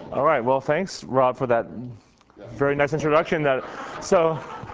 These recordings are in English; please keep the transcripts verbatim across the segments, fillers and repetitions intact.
All right, well, thanks, Rob, for that very nice introduction. That, so,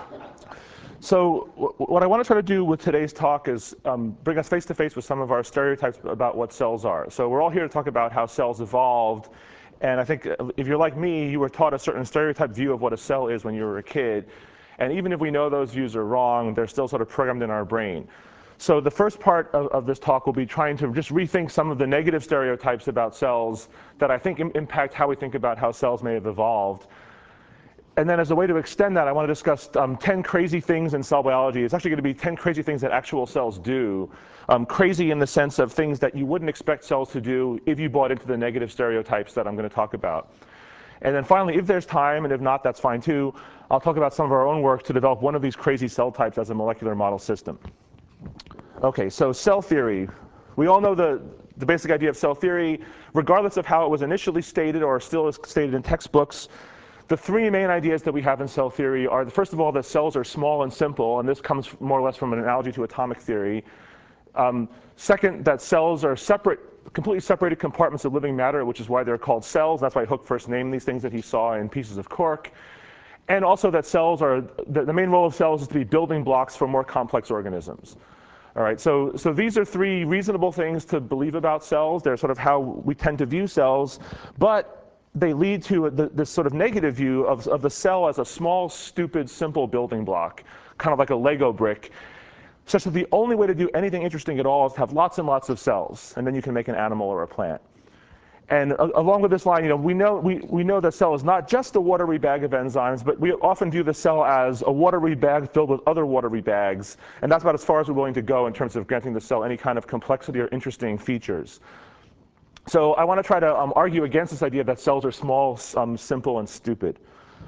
so what I want to try to do with today's talk is um, bring us face to face with some of our stereotypes about what cells are. So we're all here to talk about how cells evolved. And I think if you're like me, you were taught a certain stereotype view of what a cell is when you were a kid. And even if we know those views are wrong, they're still sort of programmed in our brain. So the first part of, of this talk will be trying to just rethink some of the negative stereotypes about cells that I think im- impact how we think about how cells may have evolved. And then as a way to extend that, I want to discuss um, ten crazy things in cell biology. It's actually going to be ten crazy things that actual cells do. Um, crazy in the sense of things that you wouldn't expect cells to do if you bought into the negative stereotypes that I'm going to talk about. And then finally, if there's time, and if not, that's fine too, I'll talk about some of our own work to develop one of these crazy cell types as a molecular model system. Okay, so cell theory. We all know the, the basic idea of cell theory, regardless of how it was initially stated or still is stated in textbooks. The three main ideas that we have in cell theory are, first of all, that cells are small and simple, and this comes more or less from an analogy to atomic theory. Um, second, that cells are separate, completely separated compartments of living matter, which is why they're called cells. That's why Hooke first named these things that he saw in pieces of cork. And also that cells are, the, the main role of cells is to be building blocks for more complex organisms. All right, so, so these are three reasonable things to believe about cells. They're sort of how we tend to view cells, but they lead to the, this sort of negative view of, of the cell as a small, stupid, simple building block, kind of like a Lego brick, such that the only way to do anything interesting at all is to have lots and lots of cells, and then you can make an animal or a plant. And uh, along with this line, you know, we know we, we know the cell is not just a watery bag of enzymes, but we often view the cell as a watery bag filled with other watery bags, and that's about as far as we're willing to go in terms of granting the cell any kind of complexity or interesting features. So I want to try to um, argue against this idea that cells are small, um, simple, and stupid.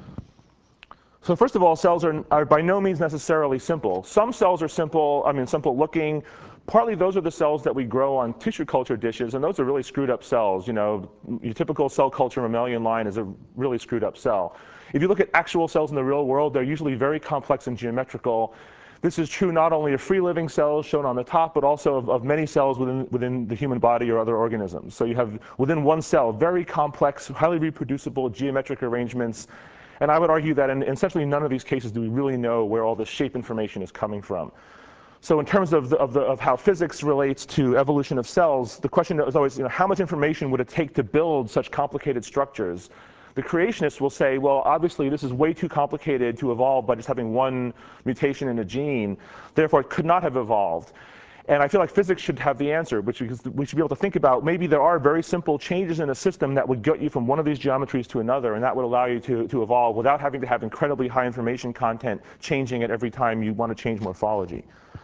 So first of all, cells are, are by no means necessarily simple. Some cells are simple, I mean simple looking. Partly those are the cells that we grow on tissue culture dishes, and those are really screwed up cells. You know, your typical cell culture mammalian line is a really screwed up cell. If you look at actual cells in the real world, they're usually very complex and geometrical. This is true not only of free-living cells shown on the top, but also of, of many cells within, within the human body or other organisms. So you have, within one cell, very complex, highly reproducible geometric arrangements. And I would argue that in essentially none of these cases do we really know where all this shape information is coming from. So in terms of, the, of, the, of how physics relates to evolution of cells, the question is always, you know, how much information would it take to build such complicated structures? The creationists will say, well, obviously this is way too complicated to evolve by just having one mutation in a gene. Therefore, it could not have evolved. And I feel like physics should have the answer, which is we should be able to think about maybe there are very simple changes in a system that would get you from one of these geometries to another, and that would allow you to, to evolve without having to have incredibly high information content changing at every time you want to change morphology.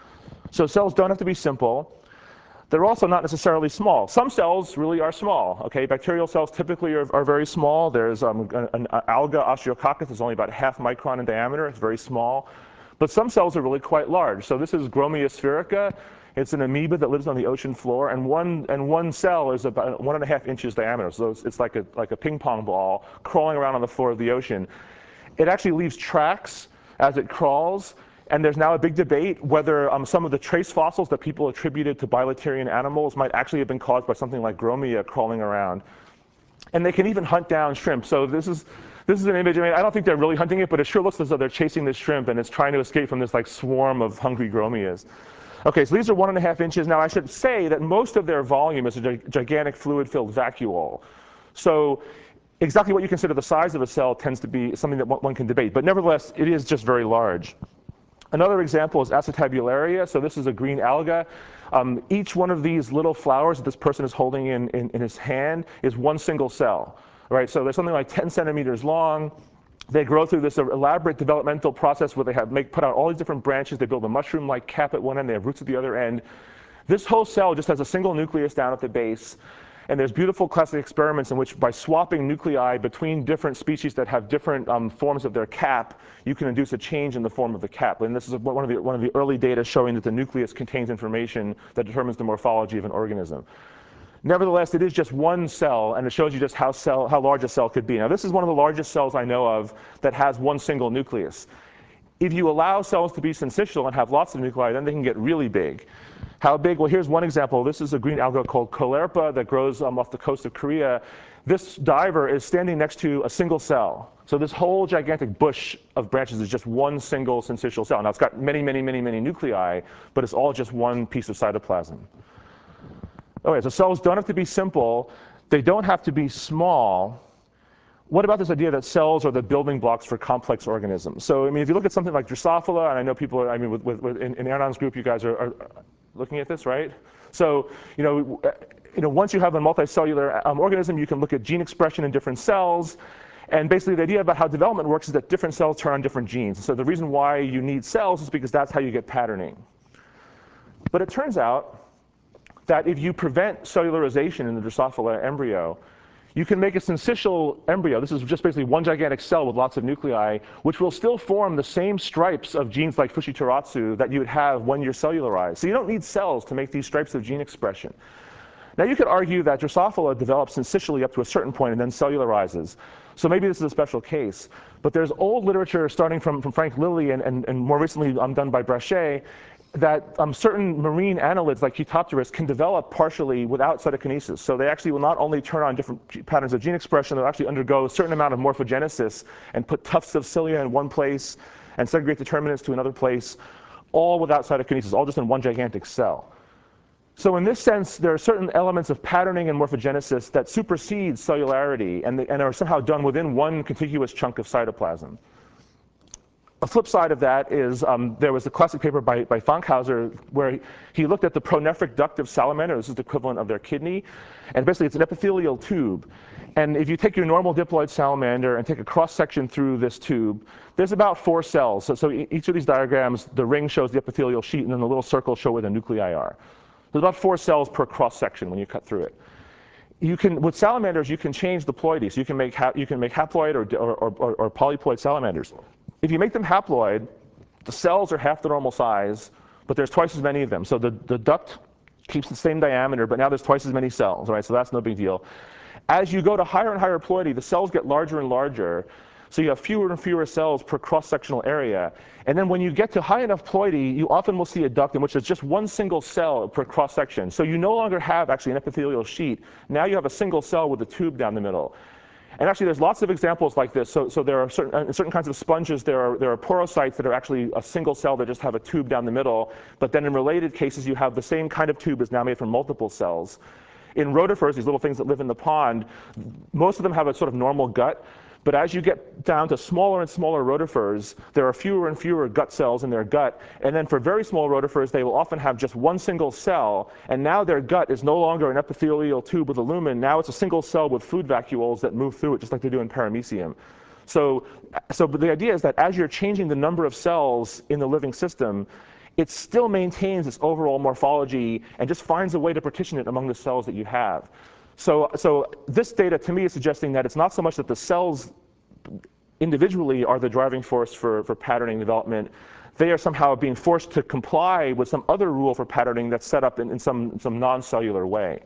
So cells don't have to be simple. They're also not necessarily small. Some cells really are small. Okay, bacterial cells typically are, are very small. There's um, an, an alga, Osteococcus, is only about half micron in diameter. It's very small. But some cells are really quite large. So this is Gromia spherica. It's an amoeba that lives on the ocean floor, and one and one cell is about one and a half inches diameter. So it's, it's like a like a ping pong ball crawling around on the floor of the ocean. It actually leaves tracks as it crawls. And there's now a big debate whether um, some of the trace fossils that people attributed to bilaterian animals might actually have been caused by something like Gromia crawling around. And they can even hunt down shrimp. So this is this is an image. I mean, I don't think they're really hunting it, but it sure looks as though they're chasing this shrimp, and it's trying to escape from this like swarm of hungry Gromias. Okay, so these are one and a half inches. Now I should say that most of their volume is a gigantic fluid-filled vacuole. So exactly what you consider the size of a cell tends to be something that one can debate. But nevertheless, it is just very large. Another example is acetabularia. So this is a green alga. Um, each one of these little flowers that this person is holding in, in, in his hand is one single cell. Right? So they're something like ten centimeters long. They grow through this elaborate developmental process where they have make, put out all these different branches. They build a mushroom-like cap at one end. They have roots at the other end. This whole cell just has a single nucleus down at the base. And there's beautiful classic experiments in which by swapping nuclei between different species that have different um, forms of their cap, you can induce a change in the form of the cap. And this is one of the, one of the early data showing that the nucleus contains information that determines the morphology of an organism. Nevertheless, it is just one cell, and it shows you just how, cell, how large a cell could be. Now, this is one of the largest cells I know of that has one single nucleus. If you allow cells to be syncytial and have lots of nuclei, then they can get really big. How big? Well, here's one example. This is a green alga called Caulerpa that grows um, off the coast of Korea. this diver is standing next to a single cell. So this whole gigantic bush of branches is just one single syncytial cell. Now it's got many, many, many, many nuclei, but it's all just one piece of cytoplasm. Okay, so cells don't have to be simple. They don't have to be small. What about this idea that cells are the building blocks for complex organisms? So, I mean, if you look at something like Drosophila, and I know people are, I mean, with, with, with in, in Ernon's group, you guys are, are looking at this, right? So, you know, you know, once you have a multicellular um, organism, you can look at gene expression in different cells. And basically, the idea about how development works is that different cells turn on different genes. So the reason why you need cells is because that's how you get patterning. But it turns out that if you prevent cellularization in the Drosophila embryo, you can make a syncytial embryo. This is just basically one gigantic cell with lots of nuclei, which will still form the same stripes of genes like Fushitaratsu that you would have when you're cellularized. So you don't need cells to make these stripes of gene expression. Now, you could argue that Drosophila develops syncytially up to a certain point and then cellularizes. So maybe this is a special case. But there's old literature starting from, from Frank Lilly and, and, and more recently um, done by Brachet that um, certain marine annelids like Chaetopterus can develop partially without cytokinesis. So they actually will not only turn on different patterns of gene expression, they'll actually undergo a certain amount of morphogenesis and put tufts of cilia in one place and segregate determinants to another place, all without cytokinesis, all just in one gigantic cell. So in this sense, there are certain elements of patterning and morphogenesis that supersede cellularity and, the, and are somehow done within one contiguous chunk of cytoplasm. A flip side of that is um, there was a classic paper by, by Fankhauser where he, he looked at the pronephric duct of salamander. This is the equivalent of their kidney. And basically, it's an epithelial tube. And if you take your normal diploid salamander and take a cross-section through this tube, there's about four cells. So, so each of these diagrams, the ring shows the epithelial sheet, and then the little circles show where the nuclei are. There's about four cells per cross-section when you cut through it. You can, with salamanders, you can change the ploidy. So you can make, ha you can make haploid or, or, or, or polyploid salamanders. If you make them haploid, the cells are half the normal size, but there's twice as many of them. So the, the duct keeps the same diameter, but now there's twice as many cells, right? So that's no big deal. As you go to higher and higher ploidy, the cells get larger and larger. So you have fewer and fewer cells per cross-sectional area. And then when you get to high enough ploidy, you often will see a duct in which there's just one single cell per cross-section. So you no longer have actually an epithelial sheet. Now you have a single cell with a tube down the middle. And actually, there's lots of examples like this. So, so there are certain, in certain kinds of sponges, there are, there are porocytes that are actually a single cell that just have a tube down the middle. But then in related cases, you have the same kind of tube is now made from multiple cells. In rotifers, these little things that live in the pond, most of them have a sort of normal gut. But as you get down to smaller and smaller rotifers, there are fewer and fewer gut cells in their gut. And then for very small rotifers, they will often have just one single cell. And now their gut is no longer an epithelial tube with a lumen. Now it's a single cell with food vacuoles that move through it, just like they do in Paramecium. So, so but the idea is that as you're changing the number of cells in the living system, it still maintains its overall morphology and just finds a way to partition it among the cells that you have. So, so this data, to me, is suggesting that it's not so much that the cells individually are the driving force for, for patterning development. They are somehow being forced to comply with some other rule for patterning that's set up in, in some, some non-cellular way.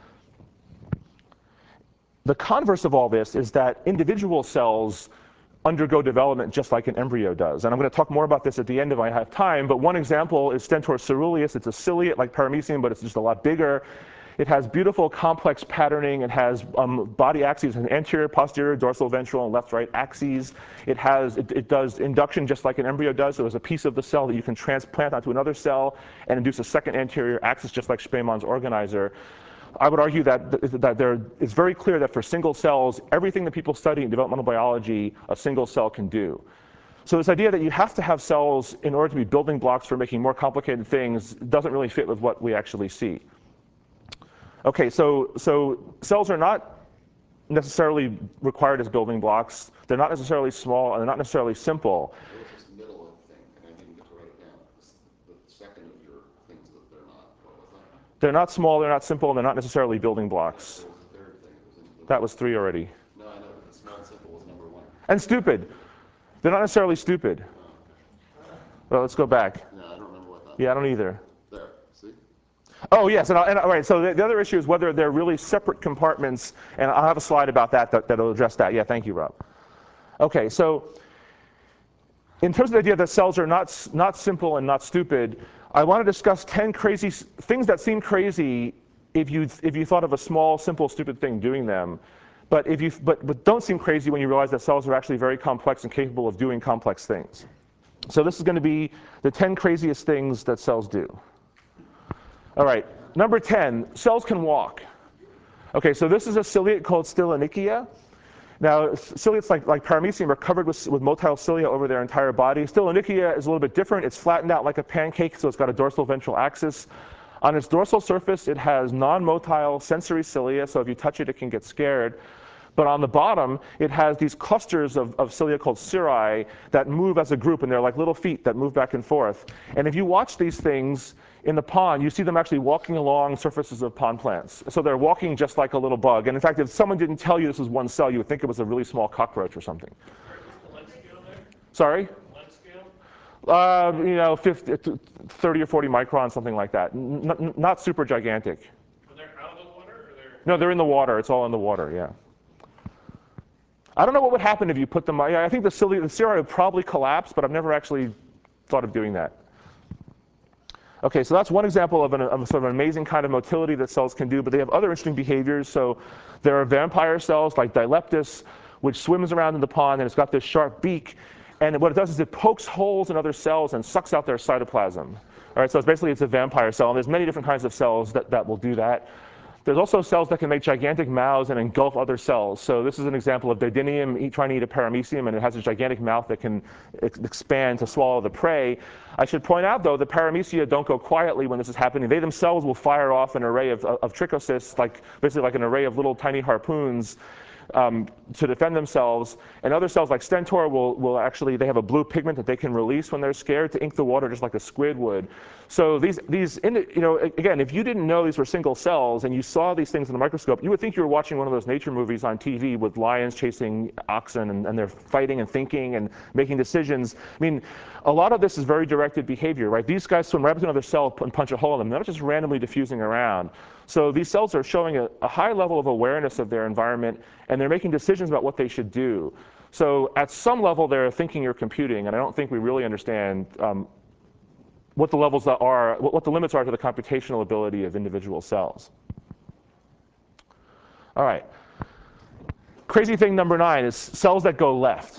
The converse of all this is that individual cells undergo development just like an embryo does. And I'm going to talk more about this at the end if I have time. But one example is Stentor ceruleus. It's a ciliate like Paramecium, but it's just a lot bigger. It has beautiful, complex patterning. It has um, body axes and anterior, posterior, dorsal, ventral, and left-right axes. It has, it, it does induction just like an embryo does. So there's a piece of the cell that you can transplant onto another cell and induce a second anterior axis, just like Spamann's organizer. I would argue that, that there, it's very clear that for single cells, everything that people study in developmental biology, a single cell can do. So this idea that you have to have cells in order to be building blocks for making more complicated things doesn't really fit with what we actually see. Okay, so, so cells are not necessarily required as building blocks. They're not necessarily small, and they're not necessarily simple. There was this middle thing, and I didn't get to write it down. This, the second of your things that they're not. What was that? They're not small, they're not simple, and they're not necessarily building blocks. There was a third thing. It was in the that was three already. No, I know, but the small and simple was number one. And stupid. They're not necessarily stupid. Oh, okay. Well, let's go back. No, I don't remember what that Yeah, I don't either. There, see? Oh, yes, and, and all right, so the, the other issue is whether they're really separate compartments, and I'll have a slide about that, that that'll address that. Yeah, thank you, Rob. Okay, so in terms of the idea that cells are not, not simple and not stupid, I want to discuss ten crazy things that seem crazy if you, if you thought of a small, simple, stupid thing doing them. But, if you, but, but don't seem crazy when you realize that cells are actually very complex and capable of doing complex things. So this is going to be the ten craziest things that cells do. All right, number ten, cells can walk. Okay, so this is a ciliate called Stylonychia. Now, ciliates like, like paramecium are covered with, with motile cilia over their entire body. Stylonychia is a little bit different. It's flattened out like a pancake, so it's got a dorsal ventral axis. On its dorsal surface, it has non-motile sensory cilia, so if you touch it, it can get scared. But on the bottom, it has these clusters of, of cilia called cirri that move as a group, and they're like little feet that move back and forth. And if you watch these things in the pond, you see them actually walking along surfaces of pond plants. So they're walking just like a little bug. And in fact, if someone didn't tell you this was one cell, you would think it was a really small cockroach or something. What's the length scale there? Sorry? Length scale? Uh, you know, fifty, thirty or forty microns, something like that. N not super gigantic. Are they out of the water? Or they're... No, they're in the water. It's all in the water, yeah. I don't know what would happen if you put them, I think the cilia, the cirri would probably collapse, but I've never actually thought of doing that. Okay, so that's one example of, an, of sort of an amazing kind of motility that cells can do, but they have other interesting behaviors. So there are vampire cells like Dileptis, which swims around in the pond, and it's got this sharp beak. And what it does is it pokes holes in other cells and sucks out their cytoplasm. All right, so it's basically it's a vampire cell, and there's many different kinds of cells that, that will do that. There's also cells that can make gigantic mouths and engulf other cells. So this is an example of Didinium trying to eat a paramecium, and it has a gigantic mouth that can ex expand to swallow the prey. I should point out, though, the paramecia don't go quietly when this is happening. They themselves will fire off an array of, of trichocysts, like basically like an array of little tiny harpoons, Um, to defend themselves. And other cells like Stentor will, will actually, they have a blue pigment that they can release when they're scared to ink the water just like a squid would. So these, these you know, again, if you didn't know these were single cells and you saw these things in the microscope, you would think you were watching one of those nature movies on T V with lions chasing oxen and, and they're fighting and thinking and making decisions. I mean, a lot of this is very directed behavior, right? These guys swim right up to another cell and punch a hole in them. They're not just randomly diffusing around. So these cells are showing a, a high level of awareness of their environment, and they're making decisions about what they should do. So at some level, they're thinking or computing, and I don't think we really understand um, what the levels that are, what, what the limits are to the computational ability of individual cells. All right. Crazy thing number nine is cells that go left.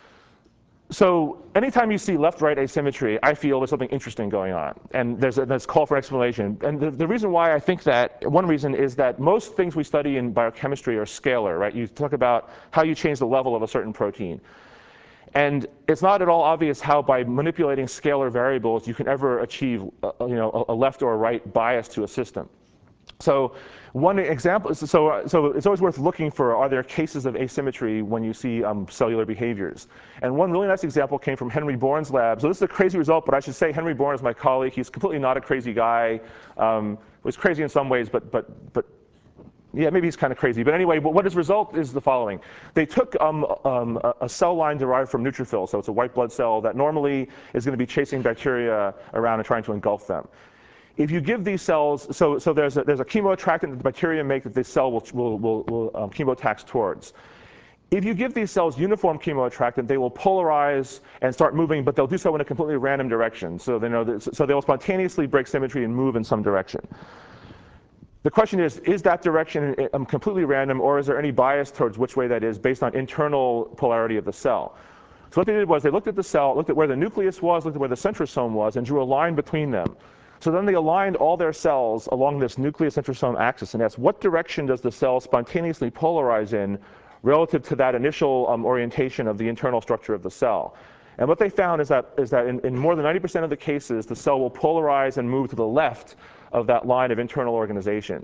So anytime you see left-right asymmetry, I feel there's something interesting going on, and there's a there's call for explanation. And the, the reason why I think that, one reason is that most things we study in biochemistry are scalar, right? You talk about how you change the level of a certain protein. And it's not at all obvious how by manipulating scalar variables you can ever achieve a, you know, a left or a right bias to a system. So one example, so, so it's always worth looking for, are there cases of asymmetry when you see um, cellular behaviors? And one really nice example came from Henry Bourne's lab. So this is a crazy result, but I should say Henry Bourne is my colleague. He's completely not a crazy guy. Um, was crazy in some ways, but, but, but yeah, maybe he's kind of crazy. But anyway, but what his result is the following. They took um, um, a cell line derived from neutrophils, so it's a white blood cell that normally is going to be chasing bacteria around and trying to engulf them. If you give these cells, so, so there's, a, there's a chemoattractant that the bacteria make that this cell will, will, will, will um, chemotax towards. If you give these cells uniform chemoattractant, they will polarize and start moving, but they'll do so in a completely random direction. So they, know that, so they will spontaneously break symmetry and move in some direction. The question is, is that direction um, completely random, or is there any bias towards which way that is based on internal polarity of the cell? So what they did was they looked at the cell, looked at where the nucleus was, looked at where the centrosome was, and drew a line between them. So then they aligned all their cells along this nucleus-centrosome axis and asked, what direction does the cell spontaneously polarize in relative to that initial um, orientation of the internal structure of the cell? And what they found is that, is that in, in more than ninety percent of the cases, the cell will polarize and move to the left of that line of internal organization.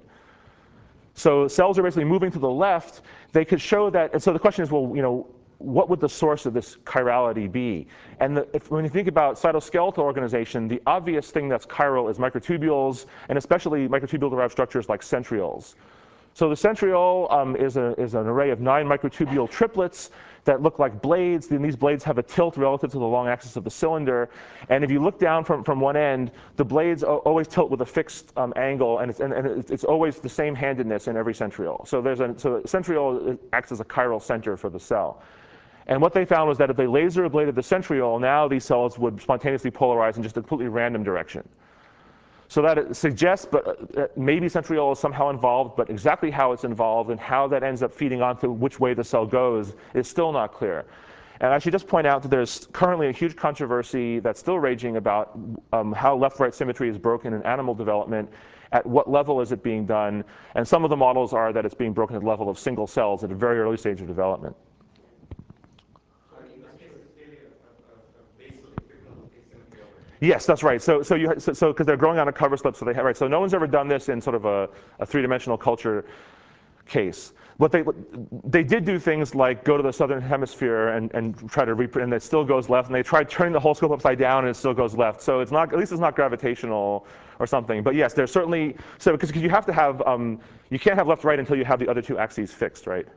So cells are basically moving to the left. They could show that, and so the question is, well, you know, what would the source of this chirality be? And the, if, when you think about cytoskeletal organization, the obvious thing that's chiral is microtubules, and especially microtubule-derived structures like centrioles. So the centriole um, is, a, is an array of nine microtubule triplets that look like blades, and these blades have a tilt relative to the long axis of the cylinder. And if you look down from, from one end, the blades always tilt with a fixed um, angle, and, it's, and, and it's always the same handedness in every centriole. So, there's a, so the centriole acts as a chiral center for the cell. And what they found was that if they laser ablated the centriole, now these cells would spontaneously polarize in just a completely random direction. So that it suggests, but uh, maybe centriole is somehow involved, but exactly how it's involved and how that ends up feeding onto which way the cell goes is still not clear. And I should just point out that there's currently a huge controversy that's still raging about um, how left-right symmetry is broken in animal development. At what level is it being done? And some of the models are that it's being broken at the level of single cells at a very early stage of development. Yes, that's right. So, so you, so, so because they're growing on a cover slip, so they have, right. So no one's ever done this in sort of a, a three-dimensional culture case. What they, what, they did do things like go to the southern hemisphere and, and try to reprint, and it still goes left. And they tried turning the whole scope upside down, and it still goes left. So it's not, at least it's not gravitational or something. But yes, there's certainly, so because you have to have, um, you can't have left-right until you have the other two axes fixed, right?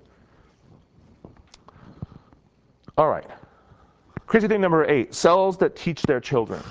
All right. Crazy thing number eight: cells that teach their children.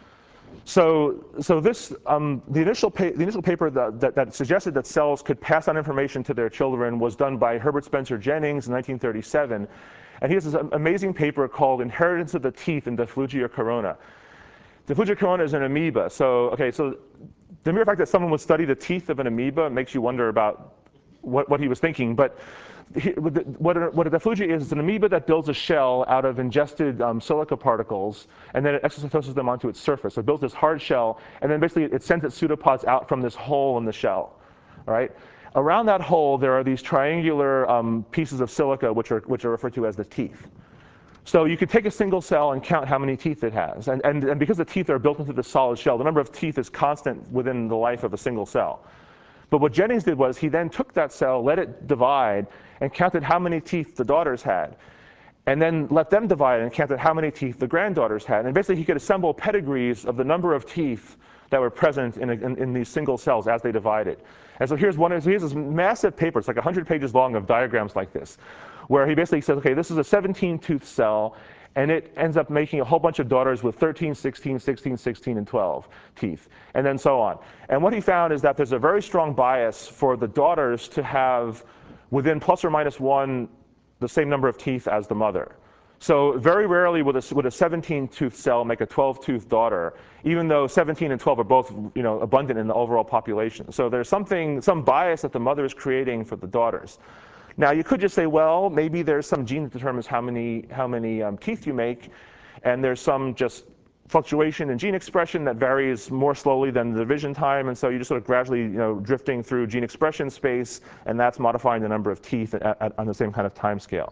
So, so this, um, the, initial pa the initial paper that, that, that suggested that cells could pass on information to their children was done by Herbert Spencer Jennings in nineteen thirty-seven. And he has this amazing paper called Inheritance of the Teeth in Diphlugia corona. Diphlugia corona is an amoeba. So, okay, so the mere fact that someone would study the teeth of an amoeba makes you wonder about what, what he was thinking. But he, what, a, what a diphlugia is, is an amoeba that builds a shell out of ingested um, silica particles, and then it exocytoses them onto its surface. So it builds this hard shell, and then basically it sends its pseudopods out from this hole in the shell. All right? Around that hole, there are these triangular um, pieces of silica, which are, which are referred to as the teeth. So you could take a single cell and count how many teeth it has. And, and, and because the teeth are built into the solid shell, the number of teeth is constant within the life of a single cell. But what Jennings did was he then took that cell, let it divide, and counted how many teeth the daughters had. And then let them divide and counted how many teeth the granddaughters had. And basically he could assemble pedigrees of the number of teeth that were present in, a, in, in these single cells as they divided. And so here's one, so here's this massive paper, it's like one hundred pages long of diagrams like this, where he basically says, okay, this is a seventeen tooth cell, and it ends up making a whole bunch of daughters with thirteen, sixteen, sixteen, sixteen, and twelve teeth, and then so on. And what he found is that there's a very strong bias for the daughters to have, within plus or minus one, the same number of teeth as the mother. So very rarely would a, would a seventeen tooth cell make a twelve tooth daughter, even though seventeen and twelve are both, you know, abundant in the overall population. So there's something, some bias that the mother is creating for the daughters. Now you could just say, well, maybe there's some gene that determines how many, how many um, teeth you make, and there's some just fluctuation in gene expression that varies more slowly than the division time, and so you're just sort of gradually, you know, drifting through gene expression space, and that's modifying the number of teeth at, at, on the same kind of time scale.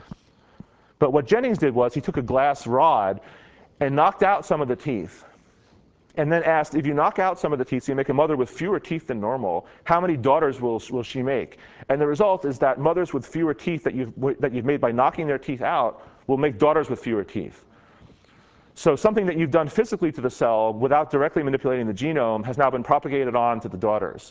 But what Jennings did was he took a glass rod and knocked out some of the teeth, and then asked, if you knock out some of the teeth, so you make a mother with fewer teeth than normal, how many daughters will, will she make? And the result is that mothers with fewer teeth that you've, that you've made by knocking their teeth out will make daughters with fewer teeth. So something that you've done physically to the cell without directly manipulating the genome has now been propagated on to the daughters.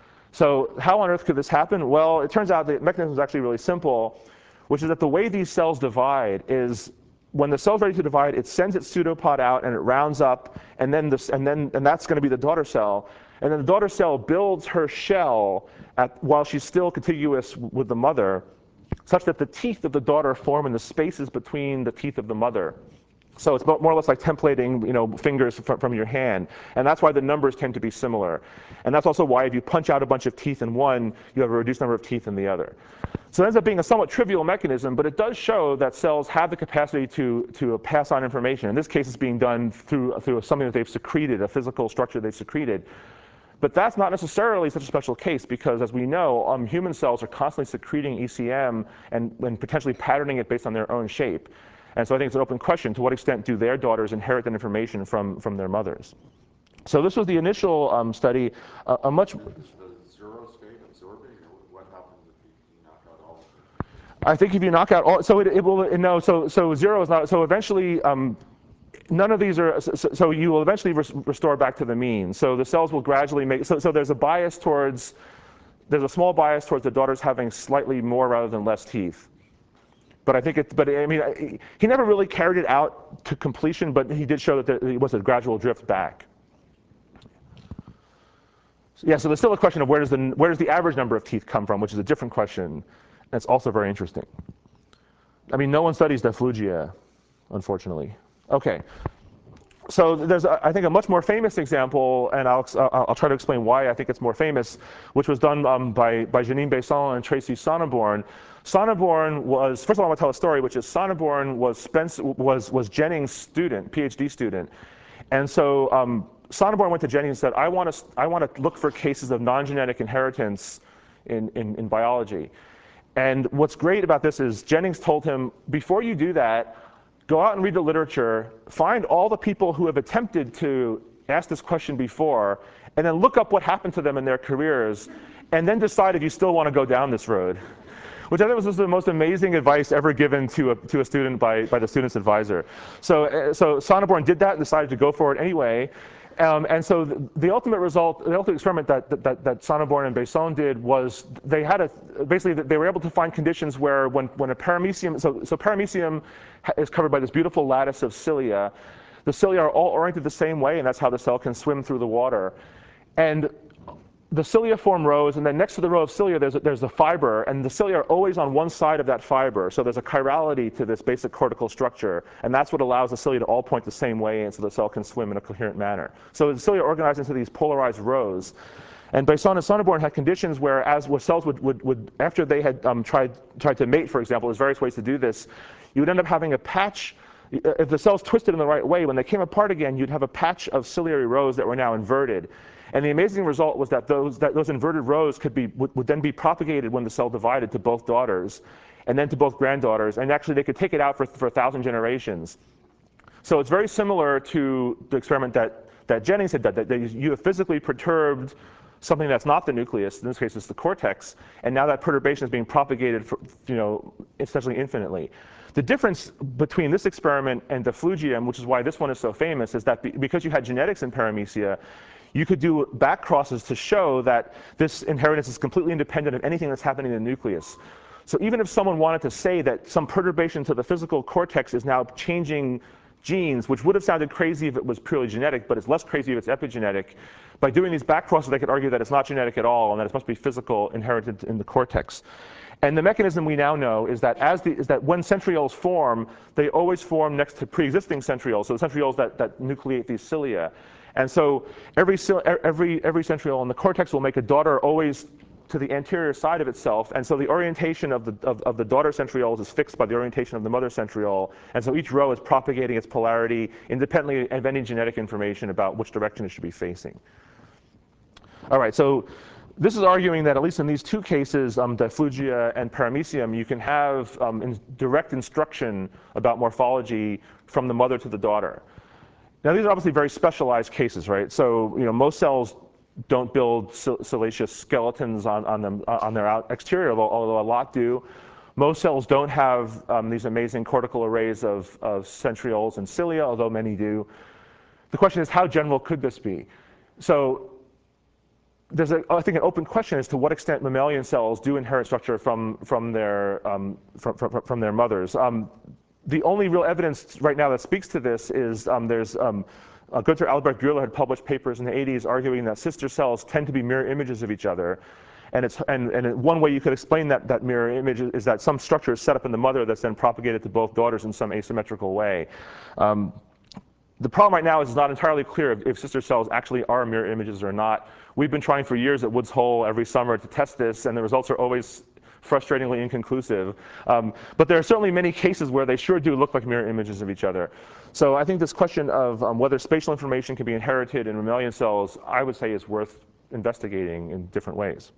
So how on earth could this happen? Well, it turns out the mechanism is actually really simple, which is that the way these cells divide is when the cell's ready to divide, it sends its pseudopod out and it rounds up, and then this, and then and that's going to be the daughter cell. And then the daughter cell builds her shell at, while she's still contiguous with the mother, such that the teeth of the daughter form in the spaces between the teeth of the mother. So it's more or less like templating, you know, fingers from, from your hand. And that's why the numbers tend to be similar. And that's also why if you punch out a bunch of teeth in one, you have a reduced number of teeth in the other. So it ends up being a somewhat trivial mechanism, but it does show that cells have the capacity to, to pass on information. In this case, it's being done through, through something that they've secreted, a physical structure they've secreted. But that's not necessarily such a special case, because as we know, um, human cells are constantly secreting E C M and, and potentially patterning it based on their own shape. And so I think it's an open question, to what extent do their daughters inherit that information from, from their mothers? So this was the initial um, study, uh, a much... Is the zero state absorbing, or what happens if you knock out all of it? I think if you knock out all, so it, it will, no, so, so zero is not, so eventually, um, none of these are, so, so you will eventually res restore back to the mean. So the cells will gradually make, so, so there's a bias towards, there's a small bias towards the daughters having slightly more rather than less teeth. But I think it, but I mean, he never really carried it out to completion, but he did show that there was a gradual drift back. So, yeah, so there's still a question of where does the, where does the average number of teeth come from, which is a different question. That's also very interesting. I mean, no one studies diphlugia, unfortunately. Okay, so there's, a, I think, a much more famous example, and I'll, I'll, I'll try to explain why I think it's more famous, which was done um, by, by Janine Besson and Tracy Sonneborn. Sonneborn was, first of all, I want to tell a story, which is Sonneborn was, Spence, was, was Jennings' student, PhD student. And so um, Sonneborn went to Jennings and said, I want to, I want to look for cases of non-genetic inheritance in, in, in biology. And what's great about this is Jennings told him, before you do that, go out and read the literature, find all the people who have attempted to ask this question before, and then look up what happened to them in their careers, and then decide if you still want to go down this road. Which I think was the most amazing advice ever given to a, to a student by, by the student's advisor. So, uh, so Sonneborn did that and decided to go for it anyway. Um, and so the, the ultimate result, the ultimate experiment that, that, that Sonneborn and Besson did was they had a, basically they were able to find conditions where when, when a paramecium, so, so paramecium is covered by this beautiful lattice of cilia. The cilia are all oriented the same way, and that's how the cell can swim through the water. And the cilia form rows, and then next to the row of cilia, there's a, there's a fiber, and the cilia are always on one side of that fiber. So there's a chirality to this basic cortical structure, and that's what allows the cilia to all point the same way, and so the cell can swim in a coherent manner. So the cilia are organized into these polarized rows. And Besson and Sonneborn had conditions where, as where cells would, would, would after they had um, tried, tried to mate, for example, there's various ways to do this, you would end up having a patch. If the cells twisted in the right way, when they came apart again, you'd have a patch of ciliary rows that were now inverted. And the amazing result was that those, that those inverted rows could be, would, would then be propagated when the cell divided to both daughters, and then to both granddaughters. And actually, they could take it out for, for a thousand generations. So it's very similar to the experiment that, that Jennings had done, that, that you have physically perturbed something that's not the nucleus, in this case it's the cortex, and now that perturbation is being propagated for, you know, essentially infinitely. The difference between this experiment and Deflugium, which is why this one is so famous, is that be, because you had genetics in paramecia, you could do back crosses to show that this inheritance is completely independent of anything that's happening in the nucleus. So even if someone wanted to say that some perturbation to the physical cortex is now changing genes, which would have sounded crazy if it was purely genetic, but it's less crazy if it's epigenetic, by doing these back crosses, they could argue that it's not genetic at all and that it must be physical, inherited in the cortex. And the mechanism we now know is that, as the, is that when centrioles form, they always form next to pre-existing centrioles, so the centrioles that, that nucleate these cilia. And so every, every, every centriole in the cortex will make a daughter always to the anterior side of itself. And so the orientation of the, of, of the daughter centrioles is fixed by the orientation of the mother centriole. And so each row is propagating its polarity independently of any genetic information about which direction it should be facing. All right, so this is arguing that at least in these two cases, um, Deflugia and paramecium, you can have um, in direct instruction about morphology from the mother to the daughter. Now, these are obviously very specialized cases, right? So, you know, most cells don't build siliceous skeletons on, on, them, on their out exterior, although a lot do. Most cells don't have um, these amazing cortical arrays of, of centrioles and cilia, although many do. The question is, how general could this be? So there's, a, I think, an open question as to what extent mammalian cells do inherit structure from, from, their, um, from, from, from their mothers. Um, The only real evidence right now that speaks to this is um, there's um, uh, Gunther Albrecht Bühler had published papers in the eighties arguing that sister cells tend to be mirror images of each other. And, it's, and, and one way you could explain that, that mirror image is that some structure is set up in the mother that's then propagated to both daughters in some asymmetrical way. Um, the problem right now is it's not entirely clear if, if sister cells actually are mirror images or not. We've been trying for years at Woods Hole every summer to test this, and the results are always frustratingly inconclusive. Um, but there are certainly many cases where they sure do look like mirror images of each other. So I think this question of um, whether spatial information can be inherited in mammalian cells, I would say is worth investigating in different ways.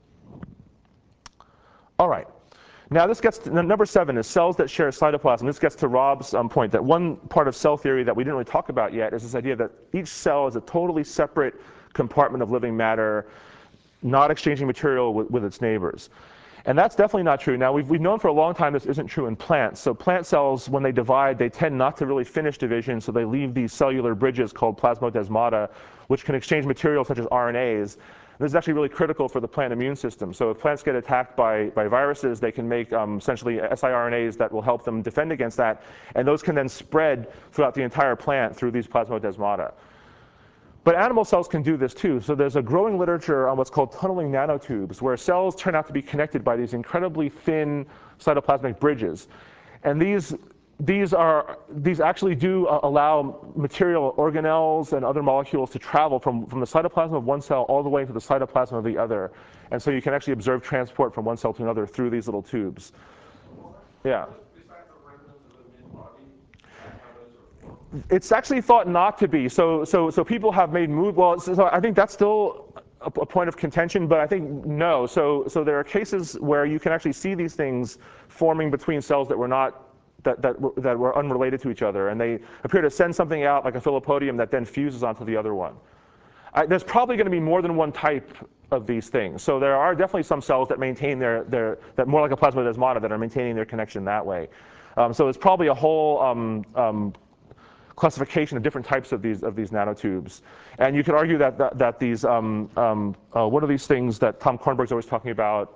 All right. Now this gets to, number seven is cells that share cytoplasm. This gets to Rob's um, point that one part of cell theory that we didn't really talk about yet is this idea that each cell is a totally separate compartment of living matter, not exchanging material with, with its neighbors. And that's definitely not true. Now, we've, we've known for a long time this isn't true in plants. So plant cells, when they divide, they tend not to really finish division, so they leave these cellular bridges called plasmodesmata, which can exchange material such as R N As. This is actually really critical for the plant immune system. So if plants get attacked by, by viruses, they can make um, essentially siRNAs that will help them defend against that. And those can then spread throughout the entire plant through these plasmodesmata. But animal cells can do this too. So there's a growing literature on what's called tunneling nanotubes, where cells turn out to be connected by these incredibly thin cytoplasmic bridges. And these these are these actually do uh, allow material organelles and other molecules to travel from, from the cytoplasm of one cell all the way to the cytoplasm of the other. And so you can actually observe transport from one cell to another through these little tubes. Yeah. Besides the remnants of the main body, that's how those are formed? It's actually thought not to be. So, so, so people have made move. Well, so, so I think that's still a, a point of contention, but I think no. So, so there are cases where you can actually see these things forming between cells that were not that that were, that were unrelated to each other, and they appear to send something out like a philopodium that then fuses onto the other one. I, there's probably going to be more than one type of these things. So there are definitely some cells that maintain their their that more like a plasmodesmata that are maintaining their connection that way. Um, so it's probably a whole um, um, classification of different types of these of these nanotubes, and you could argue that that, that these um, um, uh, what are these things that Tom Kornberg's always talking about?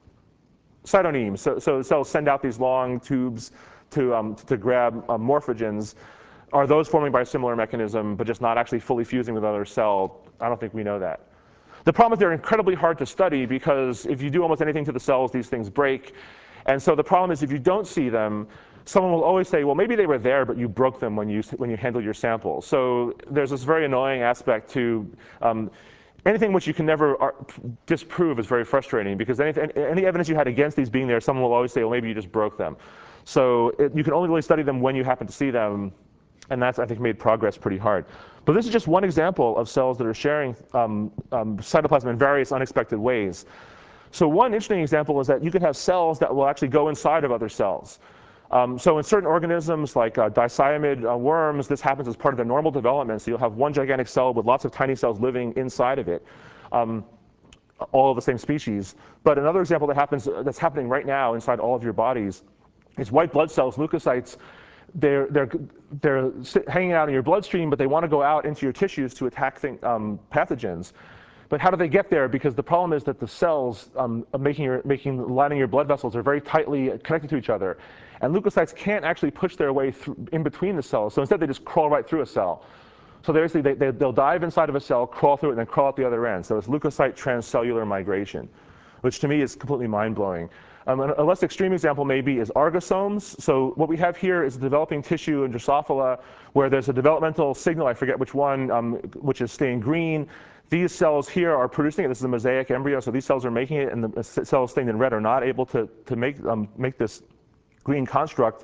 Cytonemes. So, so cells send out these long tubes to um, to grab uh, morphogens. Are those forming by a similar mechanism, but just not actually fully fusing with another cell? I don't think we know that. The problem is they're incredibly hard to study because if you do almost anything to the cells, these things break. And so the problem is if you don't see them, someone will always say, well, maybe they were there, but you broke them when you, when you handled your sample. So there's this very annoying aspect to um, anything which you can never disprove is very frustrating because anything, any evidence you had against these being there, someone will always say, well, maybe you just broke them. So it, you can only really study them when you happen to see them. And that's, I think, made progress pretty hard. But this is just one example of cells that are sharing um, um, cytoplasm in various unexpected ways. So one interesting example is that you can have cells that will actually go inside of other cells. Um, so in certain organisms, like uh, dicyamid uh, worms, this happens as part of their normal development. So you'll have one gigantic cell with lots of tiny cells living inside of it, um, all of the same species. But another example that happens, that's happening right now inside all of your bodies is white blood cells, leukocytes. They're, they're, they're hanging out in your bloodstream, but they want to go out into your tissues to attack thing, um, pathogens. But how do they get there? Because the problem is that the cells um, making your, making, lining your blood vessels are very tightly connected to each other. And leukocytes can't actually push their way through, in between the cells. So instead, they just crawl right through a cell. So they, they, they'll dive inside of a cell, crawl through it, and then crawl out the other end. So it's leukocyte transcellular migration, which to me is completely mind-blowing. Um, a less extreme example maybe is argosomes. So what we have here is a developing tissue in Drosophila where there's a developmental signal, I forget which one, um, which is stained green. These cells here are producing it. This is a mosaic embryo, so these cells are making it, and the cells stained in red are not able to, to make, um, make this green construct.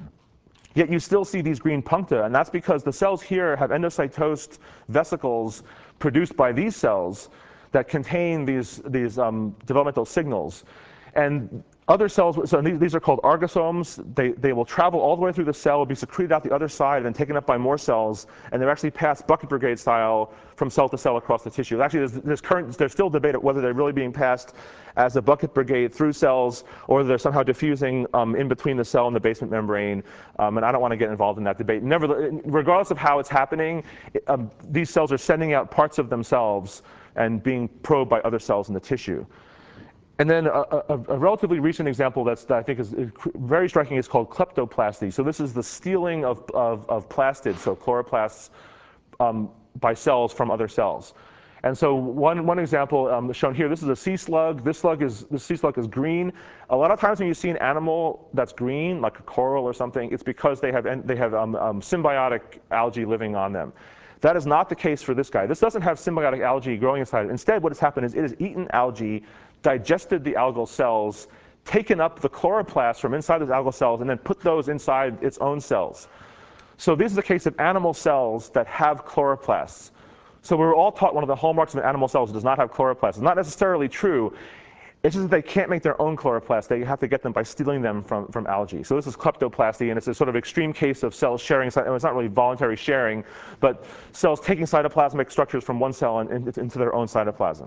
Yet you still see these green puncta, and that's because the cells here have endocytosed vesicles produced by these cells that contain these, these um, developmental signals. And other cells, so these, these are called argosomes. They, they will travel all the way through the cell, be secreted out the other side, and then taken up by more cells, and they're actually passed bucket brigade style from cell to cell across the tissue. Actually, there's, there's, current, there's still debate whether they're really being passed as a bucket brigade through cells, or they're somehow diffusing um, in between the cell and the basement membrane. Um, and I don't want to get involved in that debate. Never, regardless of how it's happening, it, um, these cells are sending out parts of themselves and being probed by other cells in the tissue. And then a, a, a relatively recent example that's, that I think is, is very striking is called kleptoplasty. So this is the stealing of, of, of plastids, so chloroplasts, um, by cells from other cells. And so one, one example um, shown here, this is a sea slug. This slug is, the sea slug is green. A lot of times when you see an animal that's green, like a coral or something, it's because they have, they have um, um, symbiotic algae living on them. That is not the case for this guy. This doesn't have symbiotic algae growing inside it. Instead, what has happened is it has eaten algae, digested the algal cells, taken up the chloroplasts from inside those algal cells, and then put those inside its own cells. So this is a case of animal cells that have chloroplasts. So we were all taught one of the hallmarks of an animal cell is it does not have chloroplasts. It's not necessarily true. It's just that they can't make their own chloroplasts. They have to get them by stealing them from, from algae. So this is kleptoplasty, and it's a sort of extreme case of cells sharing. It's not really voluntary sharing, but cells taking cytoplasmic structures from one cell and, and into their own cytoplasm.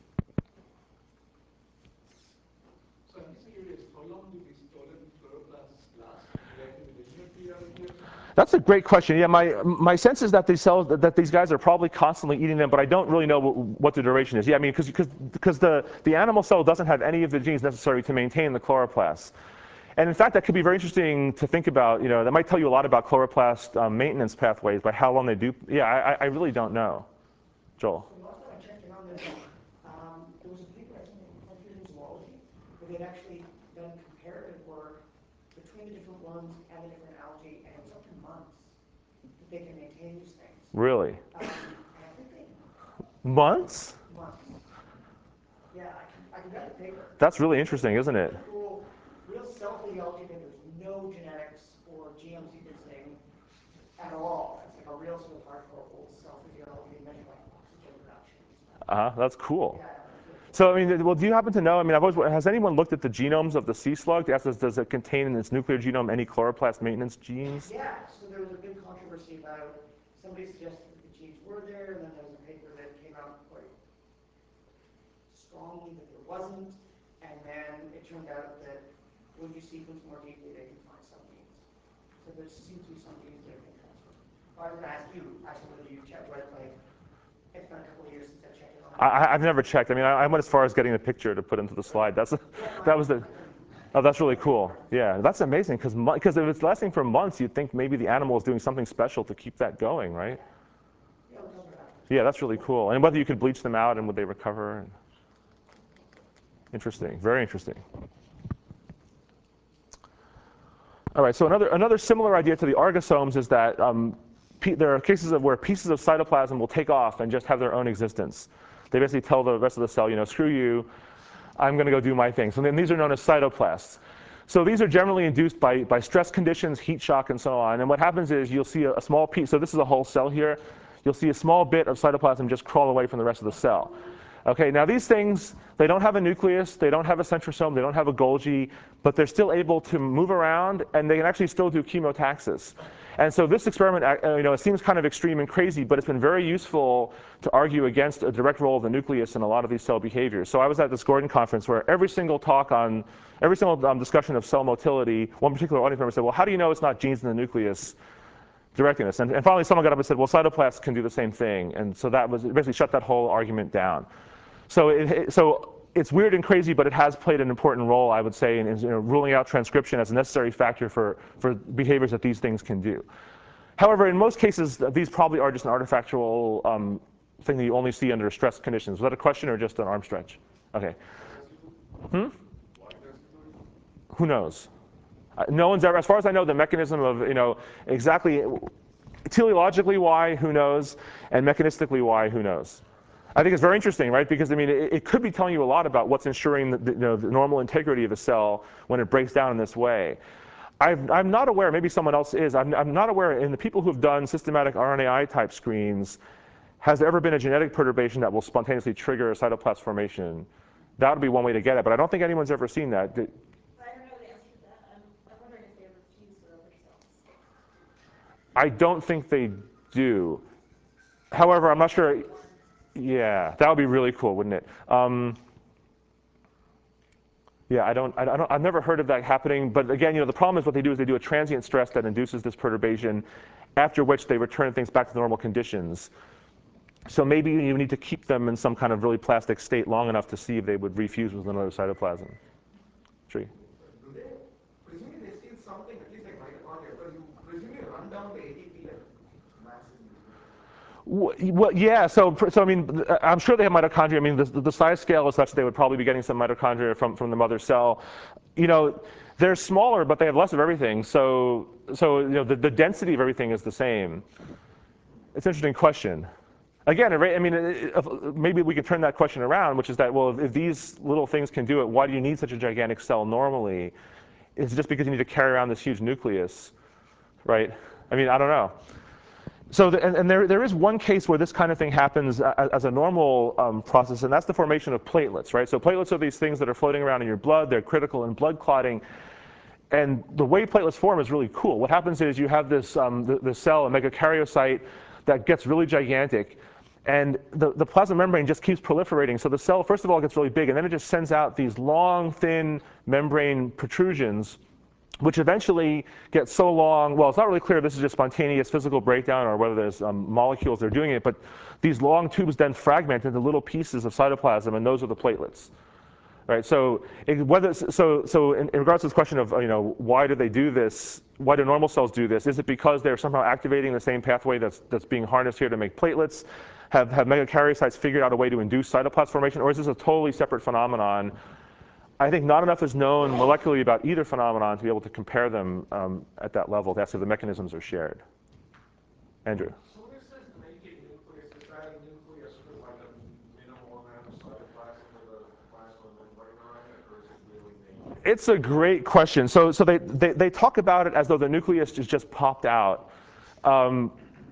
So I'm just curious, how long do these stolen chloroplasts last? Do they have to be living a few hours here? That's a great question. Yeah, my my sense is that these cells, that these guys are probably constantly eating them, but I don't really know what, what the duration is. Yeah, I mean, because because because the the animal cell doesn't have any of the genes necessary to maintain the chloroplasts, and in fact, that could be very interesting to think about. You know, that might tell you a lot about chloroplast um, maintenance pathways by how long they do. Yeah, I, I really don't know. Joel. So last time I checked around this, um, there was a paper I think in Zoology where they'd actually done comparative work between the different clones and the different algae, and it's up to months that they can maintain these things. Really? Um, and I think they Months? months. Yeah, I can, I can read the paper. That's really interesting, isn't it? Really cool, real self-physiology thing. There's no genetics or G M sequencing at all. It's like a real sort of hardcore old self-physiology measured by oxygen production. Uh-huh, that's cool. Yeah, that's really cool. So, I mean, well, do you happen to know, I mean, I've always, has anyone looked at the genomes of the sea slug to ask us, does it contain in its nuclear genome any chloroplast maintenance genes? Yeah, so there was a big controversy about, somebody suggested that the genes were there, and then there was a paper that came out quite strongly that there wasn't, and then it turned out that when you sequence more deeply, they can find some genes. So there seems to be some genes that can transfer. I was going to ask you, actually, whether you checked, what, like, it's been a couple of years since I checked it on. I, I've never checked. I mean, I, I went as far as getting the picture to put into the slide. That's that was the. Oh, that's really cool. Yeah, that's amazing because because if it's lasting for months, you'd think maybe the animal is doing something special to keep that going, right? Yeah, that's really cool. And whether you could bleach them out and would they recover? Interesting. Very interesting. All right. So another another similar idea to the argosomes is that um, there are cases of where pieces of cytoplasm will take off and just have their own existence. They basically tell the rest of the cell, you know, screw you, I'm going to go do my thing. So then these are known as cytoplasts. So these are generally induced by, by stress conditions, heat shock, and so on. And what happens is you'll see a, a small piece. So this is a whole cell here. You'll see a small bit of cytoplasm just crawl away from the rest of the cell. Okay, now these things, they don't have a nucleus, they don't have a centrosome, they don't have a Golgi, but they're still able to move around, and they can actually still do chemotaxis. And so this experiment, uh, you know, it seems kind of extreme and crazy, but it's been very useful to argue against a direct role of the nucleus in a lot of these cell behaviors. So I was at this Gordon conference where every single talk on, every single um, discussion of cell motility, one particular audience member said, well, how do you know it's not genes in the nucleus directing this? And, and finally someone got up and said, well, cytoplasts can do the same thing. And so that was, it basically shut that whole argument down. So, it, so it's weird and crazy, but it has played an important role, I would say, in, in you know, ruling out transcription as a necessary factor for, for behaviors that these things can do. However, in most cases, these probably are just an artifactual um, thing that you only see under stress conditions. Was that a question or just an arm stretch? Okay. Hmm? Who knows? Uh, no one's ever, as far as I know, the mechanism of, you know, exactly, teleologically why, who knows, and mechanistically why, who knows. I think it's very interesting, right? Because I mean, it, it could be telling you a lot about what's ensuring the, the, you know, the normal integrity of a cell when it breaks down in this way. I've, I'm not aware, maybe someone else is, I'm, I'm not aware in the people who've done systematic R N A I type screens, has there ever been a genetic perturbation that will spontaneously trigger a cytoplast formation? That would be one way to get it, but I don't think anyone's ever seen that. Did, I don't know the answer to that. I'm, I'm wondering if they ever fuse with other cells. I don't think they do. However, I'm not sure. Yeah, that would be really cool, wouldn't it? Um, yeah, I don't, I don't, I've never heard of that happening. But again, you know, the problem is what they do is they do a transient stress that induces this perturbation, after which they return things back to normal conditions. So maybe you need to keep them in some kind of really plastic state long enough to see if they would refuse with another cytoplasm. Tree. Do they, presumably they steal something, at least like mitochondria, because you presumably run down the A T P like massively. Well, yeah, so, so I mean, I'm sure they have mitochondria. I mean, the, the size scale is such they would probably be getting some mitochondria from, from the mother cell. You know, they're smaller, but they have less of everything. So, so you know, the, the density of everything is the same. It's an interesting question. Again, I mean, if, maybe we could turn that question around, which is that, well, if, if these little things can do it, why do you need such a gigantic cell normally? Is it just because you need to carry around this huge nucleus, right? I mean, I don't know. So, the, and, and there, there is one case where this kind of thing happens as, as a normal um, process, and that's the formation of platelets, right? So platelets are these things that are floating around in your blood. They're critical in blood clotting. And the way platelets form is really cool. What happens is you have this um, the, the cell, a megakaryocyte, that gets really gigantic. And the, the plasma membrane just keeps proliferating. So the cell, first of all, gets really big, and then it just sends out these long, thin membrane protrusions, which eventually get so long, well, it's not really clear if this is just spontaneous physical breakdown or whether there's um, molecules that are doing it, but these long tubes then fragment into little pieces of cytoplasm, and those are the platelets. Right, so it, whether so so in, in regards to this question of you know why do they do this? Why do normal cells do this? Is it because they're somehow activating the same pathway that's that's being harnessed here to make platelets? Have have megakaryocytes figured out a way to induce cytoplast formation, or is this a totally separate phenomenon? I think not enough is known molecularly about either phenomenon to be able to compare them um, at that level. That's if the mechanisms are shared. Andrew. So when it says naked nucleus, is that a nucleus with like a minimal amount of cytoplasm with a plasma membrane around it, or is it really naked? It's a great question. So, so they, they, they talk about it as though the nucleus just, just popped out. Um,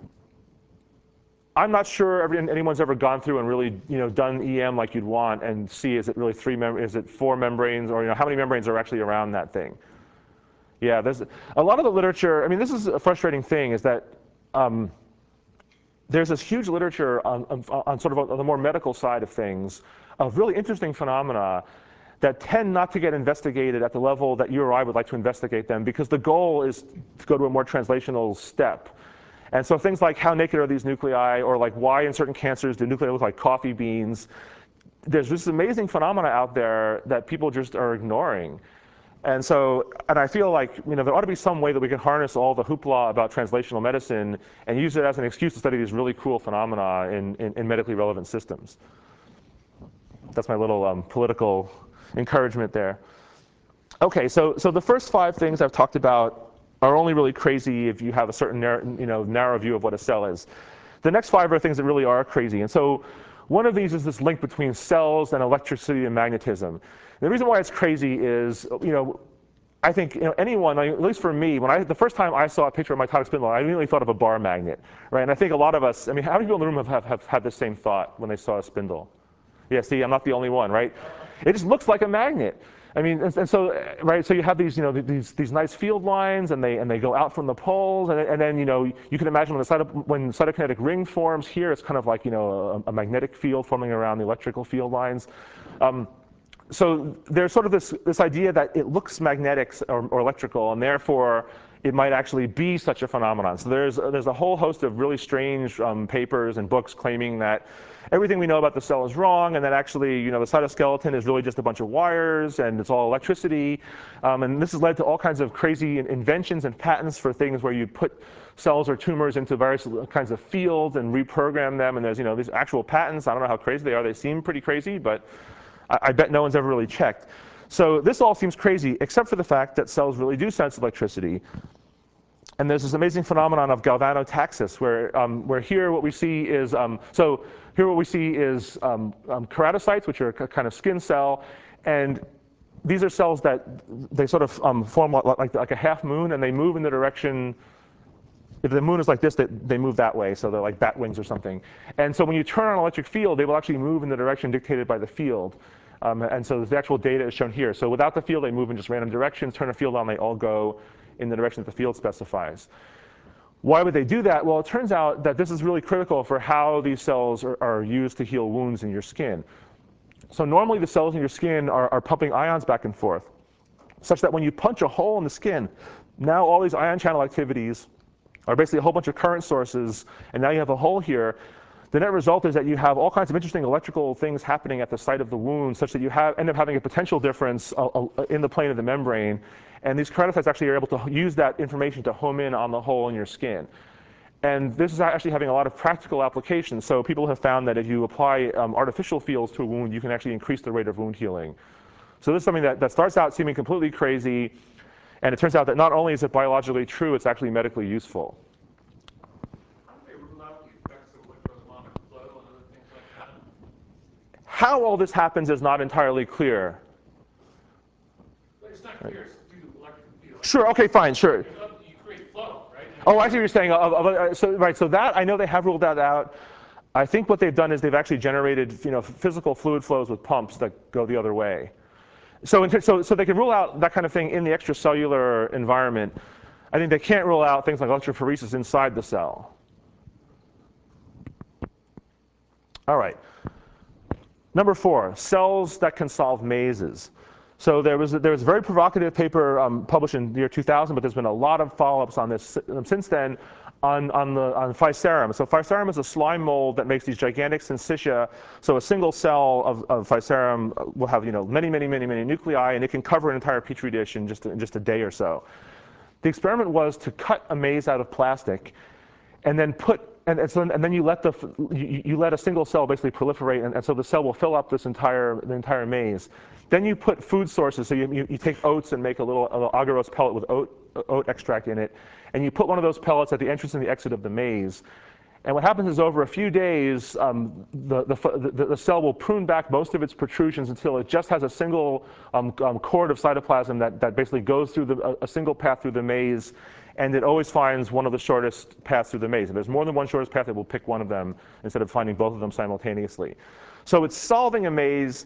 I'm not sure every, anyone's ever gone through and really, you know, done E M like you'd want and see is it really three mem is it four membranes, or you know how many membranes are actually around that thing. Yeah, there's a lot of the literature. I mean, this is a frustrating thing is that um, there's this huge literature on, on, on sort of on the more medical side of things of really interesting phenomena that tend not to get investigated at the level that you or I would like to investigate them, because the goal is to go to a more translational step. And so things like how naked are these nuclei, or like why in certain cancers do nuclei look like coffee beans. There's this amazing phenomena out there that people just are ignoring. And so, and I feel like, you know, there ought to be some way that we can harness all the hoopla about translational medicine and use it as an excuse to study these really cool phenomena in, in, in medically relevant systems. That's my little um, political encouragement there. Okay, so, so the first five things I've talked about are only really crazy if you have a certain narrow, you know, narrow view of what a cell is. The next five are things that really are crazy. And so one of these is this link between cells and electricity and magnetism. And the reason why it's crazy is, you know, I think, you know, anyone, at least for me, when I, the first time I saw a picture of mitotic spindle, I immediately thought of a bar magnet, right? And I think a lot of us, I mean, how many people in the room have, have, have had the same thought when they saw a spindle? Yeah, see, I'm not the only one, right? It just looks like a magnet. I mean, and, and so, right, so you have these, you know, these, these nice field lines, and they, and they go out from the poles, and, and then, you know, you can imagine when the cyto, when cytokinetic ring forms here, it's kind of like, you know, a, a magnetic field forming around the electrical field lines. Um, so there's sort of this, this idea that it looks magnetic or, or electrical, and therefore it might actually be such a phenomenon. So there's, there's a whole host of really strange um, papers and books claiming that everything we know about the cell is wrong, and that actually, you know, the cytoskeleton is really just a bunch of wires, and it's all electricity. Um, and this has led to all kinds of crazy inventions and patents for things where you put cells or tumors into various kinds of fields and reprogram them. And there's, you know, these actual patents. I don't know how crazy they are. They seem pretty crazy, but I, I bet no one's ever really checked. So this all seems crazy, except for the fact that cells really do sense electricity. And there's this amazing phenomenon of galvanotaxis, where, um, where here what we see is, um, so here what we see is um, um, keratocytes, which are a kind of skin cell. And these are cells that they sort of um, form like, like a half moon, and they move in the direction, if the moon is like this, they, they move that way. So they're like bat wings or something. And so when you turn on an electric field, they will actually move in the direction dictated by the field. Um, and so the actual data is shown here. So without the field, they move in just random directions. Turn a field on, they all go in the direction that the field specifies. Why would they do that? Well, it turns out that this is really critical for how these cells are, are used to heal wounds in your skin. So normally the cells in your skin are, are pumping ions back and forth, such that when you punch a hole in the skin, now all these ion channel activities are basically a whole bunch of current sources, and now you have a hole here. The net result is that you have all kinds of interesting electrical things happening at the site of the wound, such that you have, end up having a potential difference uh, uh, in the plane of the membrane. And these keratocytes actually are able to use that information to home in on the hole in your skin. And this is actually having a lot of practical applications. So people have found that if you apply um, artificial fields to a wound, you can actually increase the rate of wound healing. So this is something that, that starts out seeming completely crazy. And it turns out that not only is it biologically true, it's actually medically useful. How all this happens is not entirely clear. But it's not clear, it's due to electric field. Sure, okay, fine, sure. You create flow, right? Oh, I see what you're saying. Uh, uh, so, right, so that, I know they have ruled that out. I think what they've done is they've actually generated, you know, physical fluid flows with pumps that go the other way. So, in so, so they can rule out that kind of thing in the extracellular environment. I think they can't rule out things like electrophoresis inside the cell. All right. Number four, cells that can solve mazes. So there was, there was a very provocative paper um, published in the year two thousand, but there's been a lot of follow-ups on this since then on, on, the, on Physarum. So Physarum is a slime mold that makes these gigantic syncytia. So a single cell of, of Physarum will have, you know, many, many, many, many nuclei, and it can cover an entire petri dish in just, in just a day or so. The experiment was to cut a maze out of plastic and then put and, and, so, and then you let the you, you let a single cell basically proliferate, and, and so the cell will fill up this entire the entire maze. Then you put food sources. So you, you, you take oats and make a little, a little agarose pellet with oat oat extract in it, and you put one of those pellets at the entrance and the exit of the maze. And what happens is over a few days, um, the, the, the, the cell will prune back most of its protrusions until it just has a single um, um, cord of cytoplasm that, that basically goes through the, a, a single path through the maze, and it always finds one of the shortest paths through the maze. If there's more than one shortest path, it will pick one of them instead of finding both of them simultaneously. So it's solving a maze.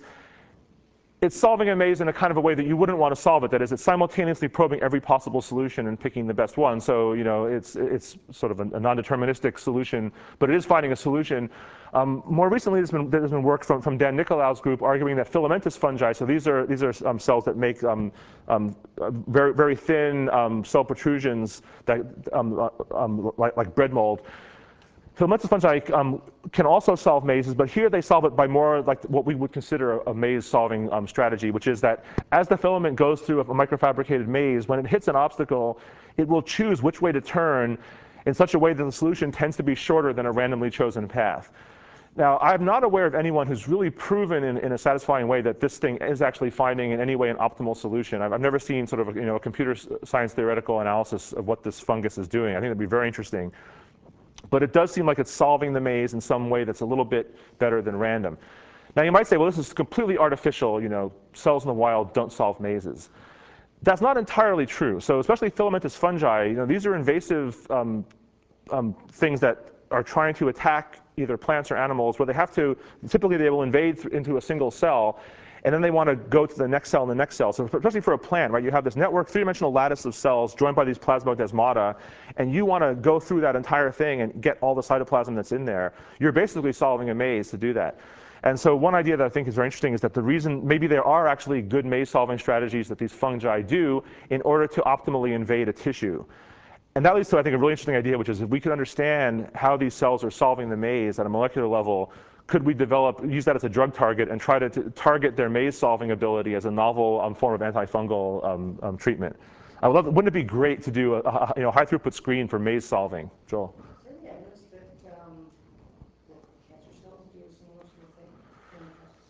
It's solving a maze in a kind of a way that you wouldn't want to solve it. That is, it's simultaneously probing every possible solution and picking the best one. So, you know, it's it's sort of a, a non-deterministic solution, but it is finding a solution. Um, more recently, there's been there's been work from, from Dan Nicolau's group arguing that filamentous fungi. So these are these are um, cells that make um, um, very very thin um, cell protrusions that um, uh, um, like, like bread mold. Filamentous fungi um, can also solve mazes, but here they solve it by more like what we would consider a, a maze-solving um, strategy, which is that as the filament goes through a microfabricated maze, when it hits an obstacle, it will choose which way to turn in such a way that the solution tends to be shorter than a randomly chosen path. Now, I'm not aware of anyone who's really proven in, in a satisfying way that this thing is actually finding in any way an optimal solution. I've, I've never seen sort of a, you know, a computer science theoretical analysis of what this fungus is doing. I think that'd be very interesting. But it does seem like it's solving the maze in some way that's a little bit better than random. Now you might say, well, this is completely artificial. You know, cells in the wild don't solve mazes. That's not entirely true. So especially filamentous fungi, you know, these are invasive um, um, things that are trying to attack either plants or animals, where they have to, typically they will invade th- into a single cell, and then they want to go to the next cell and the next cell. So especially for a plant, right, you have this network, three-dimensional lattice of cells joined by these plasmodesmata, and you want to go through that entire thing and get all the cytoplasm that's in there. You're basically solving a maze to do that. And so one idea that I think is very interesting is that the reason, maybe there are actually good maze-solving strategies that these fungi do in order to optimally invade a tissue. And that leads to, I think, a really interesting idea, which is if we could understand how these cells are solving the maze at a molecular level, could we develop, use that as a drug target and try to, to target their maze-solving ability as a novel um, form of antifungal um, um, treatment? I would love, wouldn't it be great to do a, a you know, high-throughput screen for maze-solving? Joel? Is there any evidence that, um, that cancer cells do a similar sort of thing in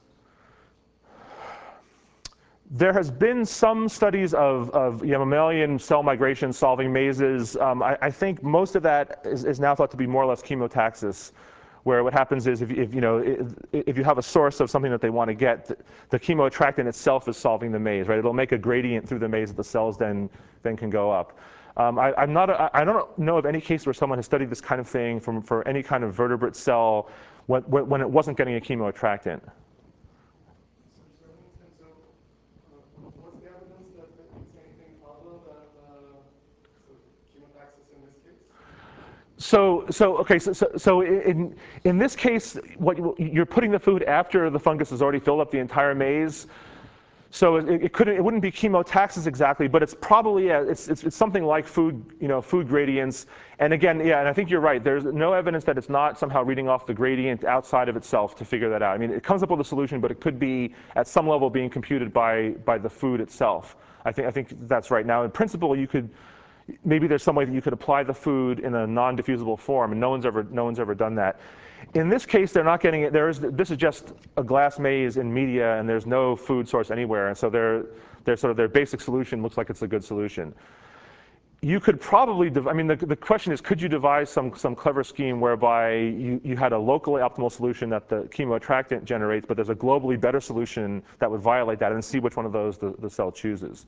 metastasis? There has been some studies of, of you know, mammalian cell migration solving mazes. Um, I, I think most of that is, is now thought to be more or less chemotaxis, where what happens is if, if, you know, if, if you have a source of something that they want to get, the, the chemoattractant itself is solving the maze, right? It'll make a gradient through the maze that the cells then, then can go up. Um, I, I'm not a, I don't know of any case where someone has studied this kind of thing from, for any kind of vertebrate cell when, when it wasn't getting a chemoattractant. What's the evidence that it's anything other than uh, chemotaxis in this case? So, so okay, so, so, so in, in this case, what you, you're putting the food after the fungus has already filled up the entire maze. So it, it couldn't, it wouldn't be chemotaxis exactly, but it's probably a, it's, it's it's something like food, you know, food gradients. And again, yeah, and I think you're right. There's no evidence that it's not somehow reading off the gradient outside of itself to figure that out. I mean, it comes up with a solution, but it could be at some level being computed by by the food itself. I think I think that's right. Now, in principle, you could. Maybe there's some way that you could apply the food in a non-diffusible form, and no one's ever no one's ever done that. In this case, they're not getting it. There is this is just a glass maze in media, and there's no food source anywhere, and so their their sort of their basic solution looks like it's a good solution. You could probably, I mean, the the question is, could you devise some some clever scheme whereby you you had a locally optimal solution that the chemoattractant generates, but there's a globally better solution that would violate that, and see which one of those the, the cell chooses.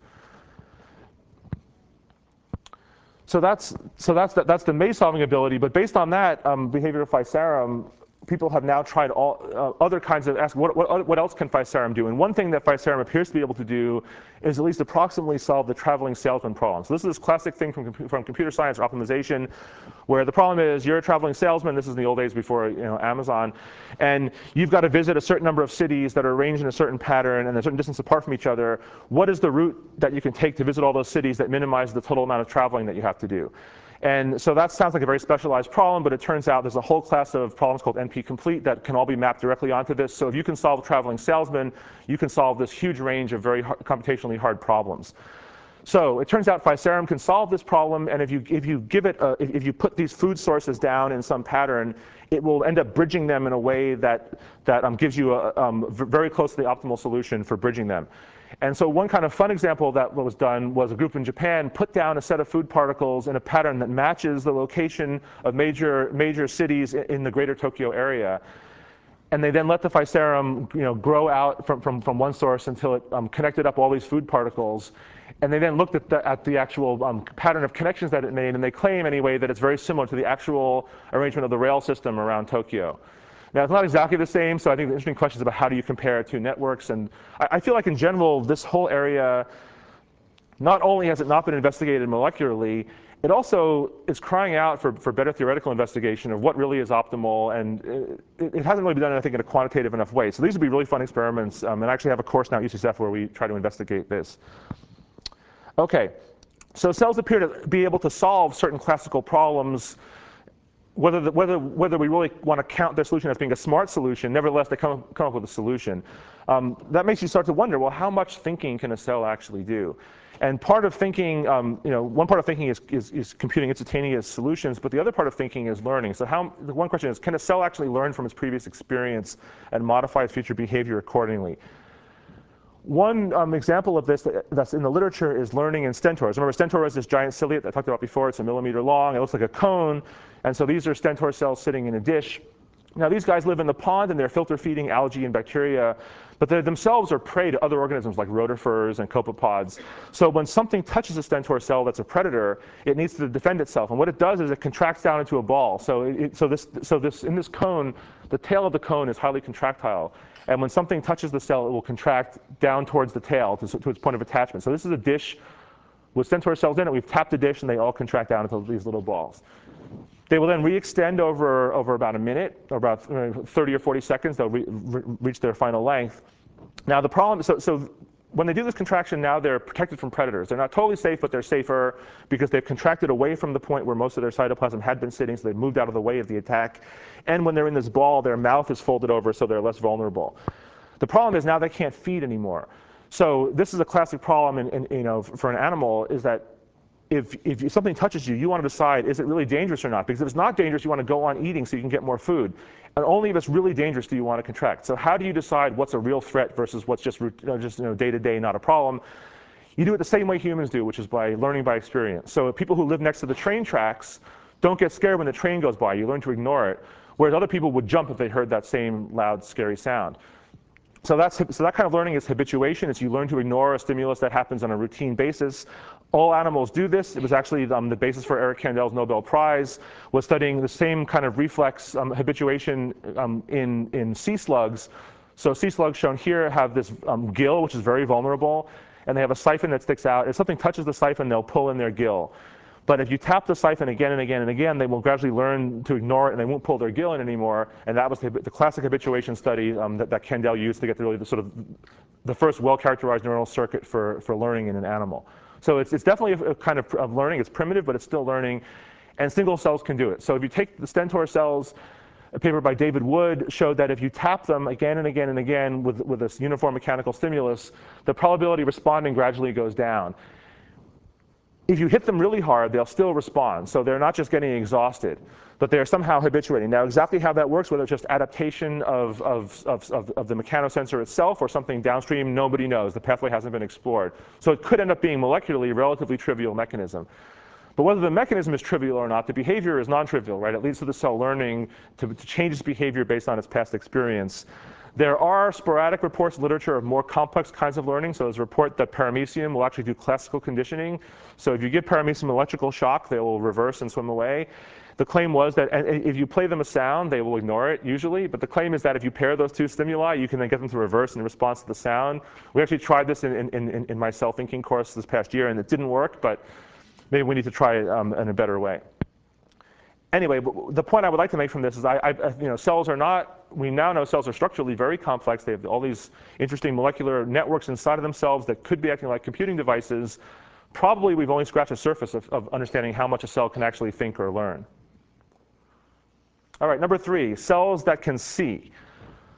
So that's so that's the, that's the maze-solving ability. But based on that um, behavior of Physarum, people have now tried all uh, other kinds of ask what, what what else can Physarum do? And one thing that Physarum appears to be able to do is at least approximately solve the traveling salesman problem. So this is this classic thing from from computer science or optimization, where the problem is you're a traveling salesman. This is in the old days before you know Amazon, and you've got to visit a certain number of cities that are arranged in a certain pattern and a certain distance apart from each other. What is the route that you can take to visit all those cities that minimizes the total amount of traveling that you have to do? And so that sounds like a very specialized problem, but it turns out there's a whole class of problems called N P-complete that can all be mapped directly onto this. So if you can solve traveling salesman, you can solve this huge range of very hard, computationally hard problems. So it turns out Physarum can solve this problem, and if you, if you give it, a, if, if you put these food sources down in some pattern, it will end up bridging them in a way that, that um, gives you a um, very close to the optimal solution for bridging them. And so one kind of fun example that was done was a group in Japan put down a set of food particles in a pattern that matches the location of major, major cities in the greater Tokyo area. And they then let the Physarum, you know, grow out from, from, from one source until it um, connected up all these food particles. And they then looked at the, at the actual um, pattern of connections that it made, and they claim anyway that it's very similar to the actual arrangement of the rail system around Tokyo. Now, it's not exactly the same, so I think the interesting question is about how do you compare two networks. And I, I feel like in general, this whole area, not only has it not been investigated molecularly, it also is crying out for, for better theoretical investigation of what really is optimal, and it, it hasn't really been done, I think, in a quantitative enough way. So these would be really fun experiments, um, and I actually have a course now at U C S F where we try to investigate this. Okay, so cells appear to be able to solve certain classical problems. Whether, the, whether, whether we really want to count their solution as being a smart solution, nevertheless, they come, come up with a solution. Um, that makes you start to wonder, well, how much thinking can a cell actually do? And part of thinking, um, you know, one part of thinking is, is, is computing instantaneous solutions, but the other part of thinking is learning. So how, the one question is, can a cell actually learn from its previous experience and modify its future behavior accordingly? One um, example of this that, that's in the literature is learning in stentors. Remember, stentor is this giant ciliate that I talked about before. It's a millimeter long. It looks like a cone. And so these are stentor cells sitting in a dish. Now, these guys live in the pond, and they're filter feeding algae and bacteria. But they themselves are prey to other organisms like rotifers and copepods. So when something touches a stentor cell that's a predator, it needs to defend itself. And what it does is it contracts down into a ball. So, it, so, this, so this, in this cone, the tail of the cone is highly contractile. And when something touches the cell, it will contract down towards the tail to, to its point of attachment. So this is a dish with stentor cells in it. We've tapped the dish, and they all contract down into these little balls. They will then re-extend over, over about a minute, or about thirty or forty seconds. They'll re re reach their final length. Now the problem, so, so when they do this contraction, now they're protected from predators. They're not totally safe, but they're safer because they've contracted away from the point where most of their cytoplasm had been sitting, so they've moved out of the way of the attack. And when they're in this ball, their mouth is folded over, so they're less vulnerable. The problem is now they can't feed anymore. So this is a classic problem in, in, you know, for an animal, is that If, if something touches you, you want to decide, is it really dangerous or not? Because if it's not dangerous, you want to go on eating so you can get more food. And only if it's really dangerous do you want to contract. So how do you decide what's a real threat versus what's just, you know, just you know, day-to-day, not a problem? You do it the same way humans do, which is by learning by experience. So people who live next to the train tracks don't get scared when the train goes by. You learn to ignore it. Whereas other people would jump if they heard that same loud, scary sound. So, that's, so that kind of learning is habituation. It's you learn to ignore a stimulus that happens on a routine basis. All animals do this. It was actually um, the basis for Eric Kandel's Nobel Prize, was studying the same kind of reflex um, habituation um, in, in sea slugs. So sea slugs shown here have this um, gill, which is very vulnerable, and they have a siphon that sticks out. If something touches the siphon, they'll pull in their gill. But if you tap the siphon again and again and again, they will gradually learn to ignore it, and they won't pull their gill in anymore. And that was the, the classic habituation study um, that, that Kandel used to get the, really the sort of the first well-characterized neural circuit for, for learning in an animal. So it's, it's definitely a, a kind of, of learning. It's primitive, but it's still learning. And single cells can do it. So if you take the stentor cells, a paper by David Wood showed that if you tap them again and again and again with, with this uniform mechanical stimulus, the probability of responding gradually goes down. If you hit them really hard, they'll still respond. So they're not just getting exhausted, but they're somehow habituating. Now, exactly how that works, whether it's just adaptation of, of, of, of, of the mechanosensor itself or something downstream, nobody knows. The pathway hasn't been explored. So it could end up being molecularly a relatively trivial mechanism. But whether the mechanism is trivial or not, the behavior is non-trivial, right? It leads to the cell learning to, to change its behavior based on its past experience. There are sporadic reports in literature of more complex kinds of learning. So there's a report that paramecium will actually do classical conditioning. So if you give paramecium electrical shock, they will reverse and swim away. The claim was that if you play them a sound, they will ignore it usually. But the claim is that if you pair those two stimuli, you can then get them to reverse in response to the sound. We actually tried this in, in, in, in my cell thinking course this past year, and it didn't work. But maybe we need to try it um, in a better way. Anyway, the point I would like to make from this is, I, I, you know, cells are not, we now know cells are structurally very complex. They have all these interesting molecular networks inside of themselves that could be acting like computing devices. Probably we've only scratched the surface of, of understanding how much a cell can actually think or learn. All right, number three, cells that can see.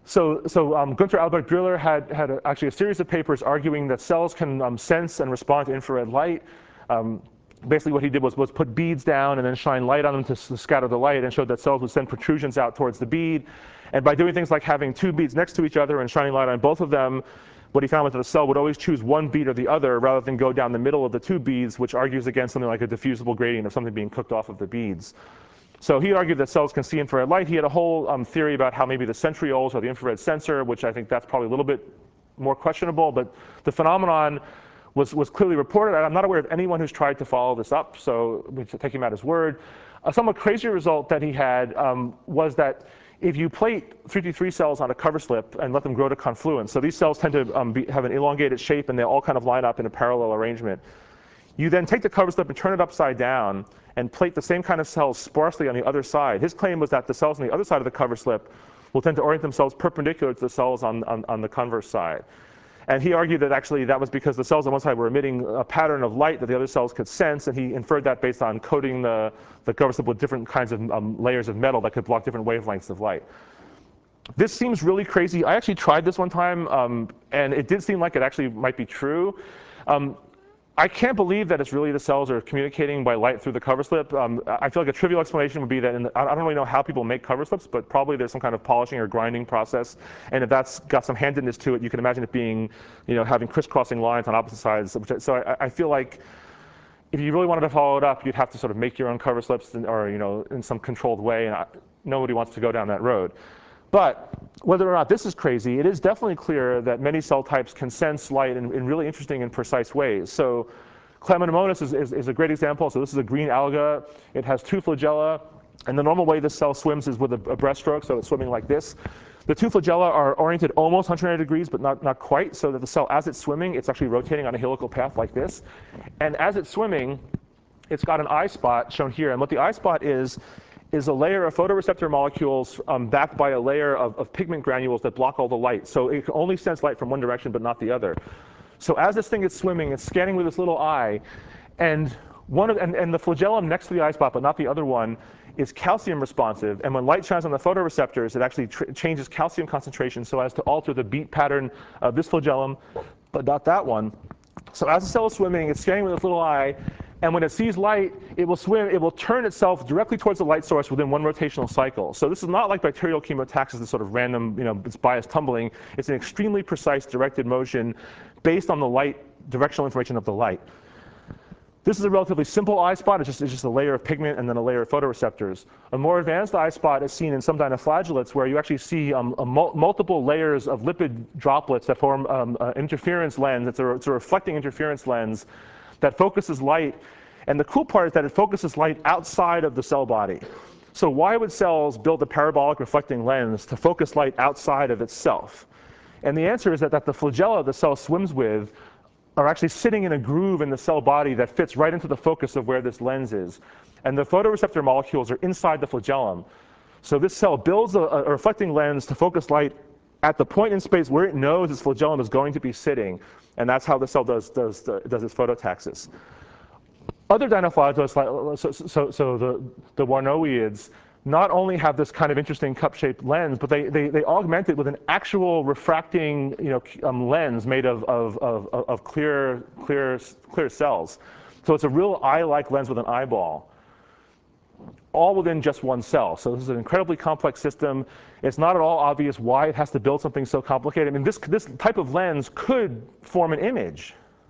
So, so um, Gunther Albrecht Dürer had, had a, actually a series of papers arguing that cells can um, sense and respond to infrared light. Um, basically what he did was, was put beads down and then shine light on them to, to scatter the light, and showed that cells would send protrusions out towards the bead. And by doing things like having two beads next to each other and shining light on both of them, what he found was that the cell would always choose one bead or the other rather than go down the middle of the two beads, which argues against something like a diffusible gradient of something being cooked off of the beads. So he argued that cells can see infrared light. He had a whole um, theory about how maybe the centrioles are the infrared sensor, which I think that's probably a little bit more questionable. But the phenomenon was, was clearly reported. I'm not aware of anyone who's tried to follow this up, so we take him at his word. A somewhat crazier result that he had um, was that if you plate three two three cells on a cover slip and let them grow to confluence, so these cells tend to um, be, have an elongated shape and they all kind of line up in a parallel arrangement. You then take the cover slip and turn it upside down and plate the same kind of cells sparsely on the other side. His claim was that the cells on the other side of the cover slip will tend to orient themselves perpendicular to the cells on, on, on the converse side. And he argued that actually that was because the cells on one side were emitting a pattern of light that the other cells could sense, and he inferred that based on coating the, the cover slip with different kinds of um, layers of metal that could block different wavelengths of light. This seems really crazy. I actually tried this one time, um, and it did seem like it actually might be true. Um, I can't believe that it's really the cells are communicating by light through the cover slip. Um, I feel like a trivial explanation would be that in the, I don't really know how people make cover slips, but probably there's some kind of polishing or grinding process. And if that's got some handedness to it, you can imagine it being, you know, having crisscrossing lines on opposite sides. Which, so I, I feel like if you really wanted to follow it up, you'd have to sort of make your own cover slips, in, or you know, in some controlled way. And I, nobody wants to go down that road. But whether or not this is crazy, it is definitely clear that many cell types can sense light in, in really interesting and precise ways. So Chlamydomonas is, is, is a great example. So this is a green alga. It has two flagella. And the normal way this cell swims is with a, a breaststroke, so it's swimming like this. The two flagella are oriented almost one hundred ninety degrees, but not, not quite, so that the cell, as it's swimming, it's actually rotating on a helical path like this. And as it's swimming, it's got an eye spot shown here. And what the eye spot is, is a layer of photoreceptor molecules um, backed by a layer of, of pigment granules that block all the light. So it can only sense light from one direction, but not the other. So as this thing is swimming, it's scanning with this little eye. And, one of, and, and the flagellum next to the eye spot, but not the other one, is calcium responsive. And when light shines on the photoreceptors, it actually tr changes calcium concentration so as to alter the beat pattern of this flagellum, but not that one. So as the cell is swimming, it's scanning with this little eye. And when it sees light, it will swim, it will turn itself directly towards the light source within one rotational cycle. So this is not like bacterial chemotaxis, this sort of random, you know, it's biased tumbling. It's an extremely precise directed motion based on the light, directional information of the light. This is a relatively simple eye spot. It's just, it's just a layer of pigment and then a layer of photoreceptors. A more advanced eye spot is seen in some dinoflagellates, where you actually see um, a mul multiple layers of lipid droplets that form um, an interference lens. It's a, it's a reflecting interference lens that focuses light. And the cool part is that it focuses light outside of the cell body. So why would cells build a parabolic reflecting lens to focus light outside of itself? And the answer is that, that the flagella the cell swims with are actually sitting in a groove in the cell body that fits right into the focus of where this lens is. And the photoreceptor molecules are inside the flagellum. So this cell builds a, a reflecting lens to focus light at the point in space where it knows its flagellum is going to be sitting. And that's how the cell does, does, does its phototaxis. Other dinoflagellates, so, so, so the, the Warnoiids, not only have this kind of interesting cup-shaped lens, but they, they, they augment it with an actual refracting, you know, um, lens made of, of, of, of clear, clear, clear cells. So it's a real eye-like lens with an eyeball, all within just one cell. So this is an incredibly complex system. It's not at all obvious why it has to build something so complicated. I mean, this, this type of lens could form an image.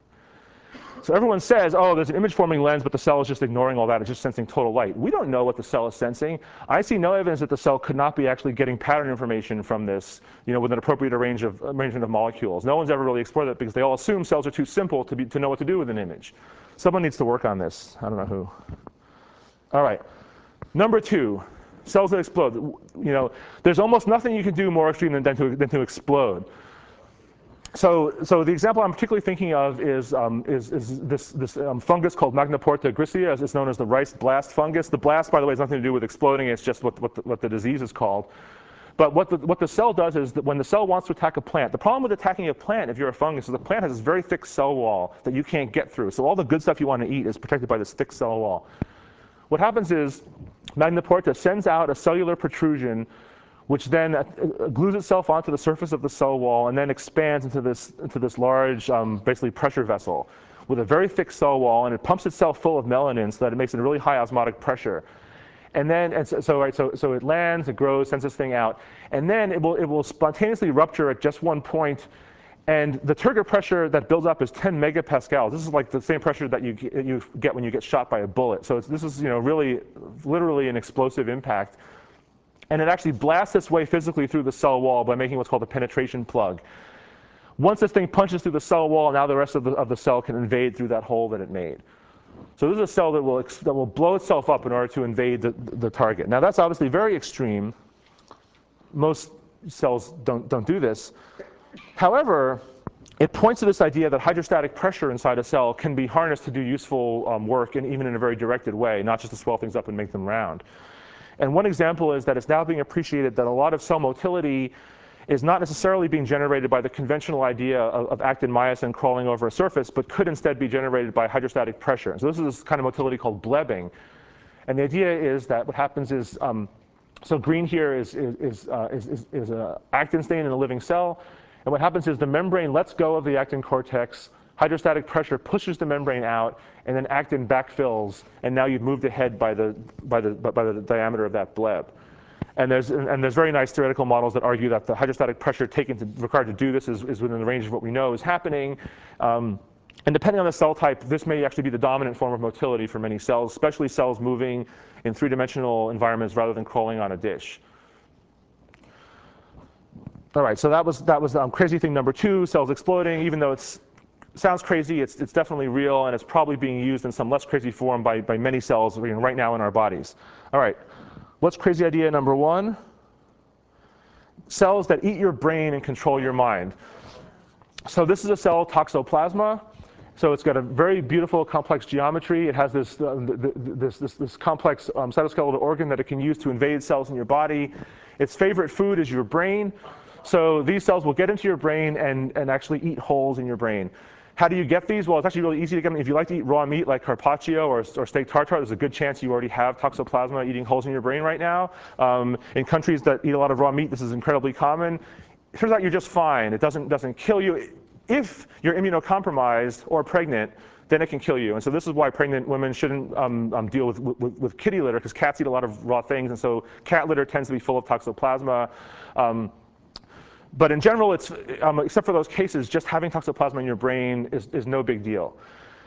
So everyone says, oh, there's an image-forming lens, but the cell is just ignoring all that. It's just sensing total light. We don't know what the cell is sensing. I see no evidence that the cell could not be actually getting pattern information from this, you know, with an appropriate arrange of, arrangement of molecules. No one's ever really explored that because they all assume cells are too simple to, be, to know what to do with an image. Someone needs to work on this. I don't know who. All right. Number two, cells that explode. You know, there's almost nothing you can do more extreme than, than, to, than to explode. So, so the example I'm particularly thinking of is, um, is, is this, this um, fungus called Magnaporta gricia, as it's known as the rice blast fungus. The blast, by the way, has nothing to do with exploding. It's just what, what, the, what the disease is called. But what the, what the cell does is that when the cell wants to attack a plant, the problem with attacking a plant, if you're a fungus, is the plant has this very thick cell wall that you can't get through. So all the good stuff you want to eat is protected by this thick cell wall. What happens is Magnaporta sends out a cellular protrusion which then uh, glues itself onto the surface of the cell wall and then expands into this, into this large, um, basically pressure vessel with a very thick cell wall, and it pumps itself full of melanin so that it makes it a really high osmotic pressure. And then, and so, so, right, so, so it lands, it grows, sends this thing out, and then it will, it will spontaneously rupture at just one point, and the turgor pressure that builds up is ten megapascals. This is like the same pressure that you, you get when you get shot by a bullet. So it's, this is, you know, really, literally an explosive impact. And it actually blasts its way physically through the cell wall by making what's called a penetration plug. Once this thing punches through the cell wall, now the rest of the, of the cell can invade through that hole that it made. So this is a cell that will, that will blow itself up in order to invade the, the target. Now that's obviously very extreme. Most cells don't, don't do this. However, it points to this idea that hydrostatic pressure inside a cell can be harnessed to do useful um, work, and even in a very directed way, not just to swell things up and make them round. And one example is that it's now being appreciated that a lot of cell motility is not necessarily being generated by the conventional idea of, of actin myosin crawling over a surface, but could instead be generated by hydrostatic pressure. So this is this kind of motility called blebbing. And the idea is that what happens is, um, so green here is, is, is, uh, is, is, is a actin stain in a living cell. And what happens is the membrane lets go of the actin cortex, hydrostatic pressure pushes the membrane out, and then actin backfills, and now you've moved ahead by the, by the, by the diameter of that bleb. And there's, and there's very nice theoretical models that argue that the hydrostatic pressure taken to, required to do this is, is within the range of what we know is happening. Um, and depending on the cell type, this may actually be the dominant form of motility for many cells, especially cells moving in three-dimensional environments rather than crawling on a dish. All right, so that was, that was um, crazy thing number two, cells exploding. Even though it sounds crazy, it's, it's definitely real, and it's probably being used in some less crazy form by, by many cells, you know, right now in our bodies. All right. What's crazy idea number one? Cells that eat your brain and control your mind. So this is a cell, toxoplasma. So it's got a very beautiful, complex geometry. It has this, uh, this, this, this complex um, cytoskeletal organ that it can use to invade cells in your body. Its favorite food is your brain. So these cells will get into your brain and, and actually eat holes in your brain. How do you get these? Well, it's actually really easy to get them. If you like to eat raw meat like carpaccio or, or steak tartare, there's a good chance you already have toxoplasma eating holes in your brain right now. Um, in countries that eat a lot of raw meat, this is incredibly common. It turns out you're just fine. It doesn't, doesn't kill you. If you're immunocompromised or pregnant, then it can kill you. And so this is why pregnant women shouldn't um, um, deal with, with, with kitty litter, because cats eat a lot of raw things. And so cat litter tends to be full of toxoplasma. Um, But in general, it's, um, except for those cases, just having toxoplasma in your brain is, is no big deal.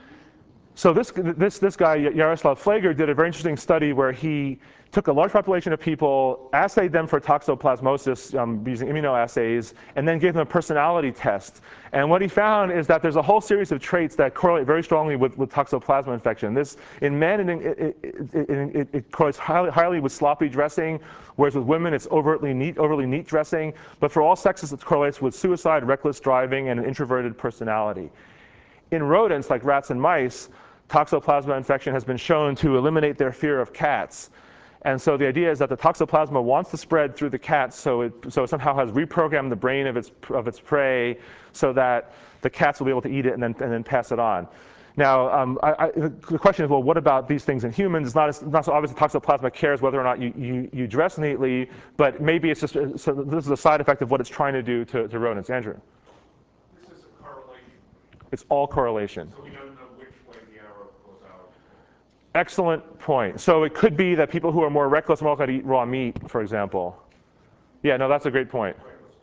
So this, this, this guy, Jaroslav Fleger, did a very interesting study where he took a large population of people, assayed them for toxoplasmosis um, using immunoassays, and then gave them a personality test. And what he found is that there's a whole series of traits that correlate very strongly with, with toxoplasma infection. This, in men, it, it, it, it, it correlates highly, highly with sloppy dressing, whereas with women, it's overtly neat, overly neat dressing. But for all sexes, it correlates with suicide, reckless driving, and an introverted personality. In rodents, like rats and mice, toxoplasma infection has been shown to eliminate their fear of cats. And so the idea is that the toxoplasma wants to spread through the cats, so it, so it somehow has reprogrammed the brain of its, of its prey so that the cats will be able to eat it and then, and then pass it on. Now, um, I, I, the question is, well, what about these things in humans? It's not, as, not so obvious that toxoplasma cares whether or not you, you, you dress neatly, but maybe it's just, so this is a side effect of what it's trying to do to, to rodents. Andrew? This is a correlation. It's all correlation. So we don't know which way the arrow goes out. Excellent point. So it could be that people who are more reckless are more likely to eat raw meat, for example. Yeah, no, that's a great point.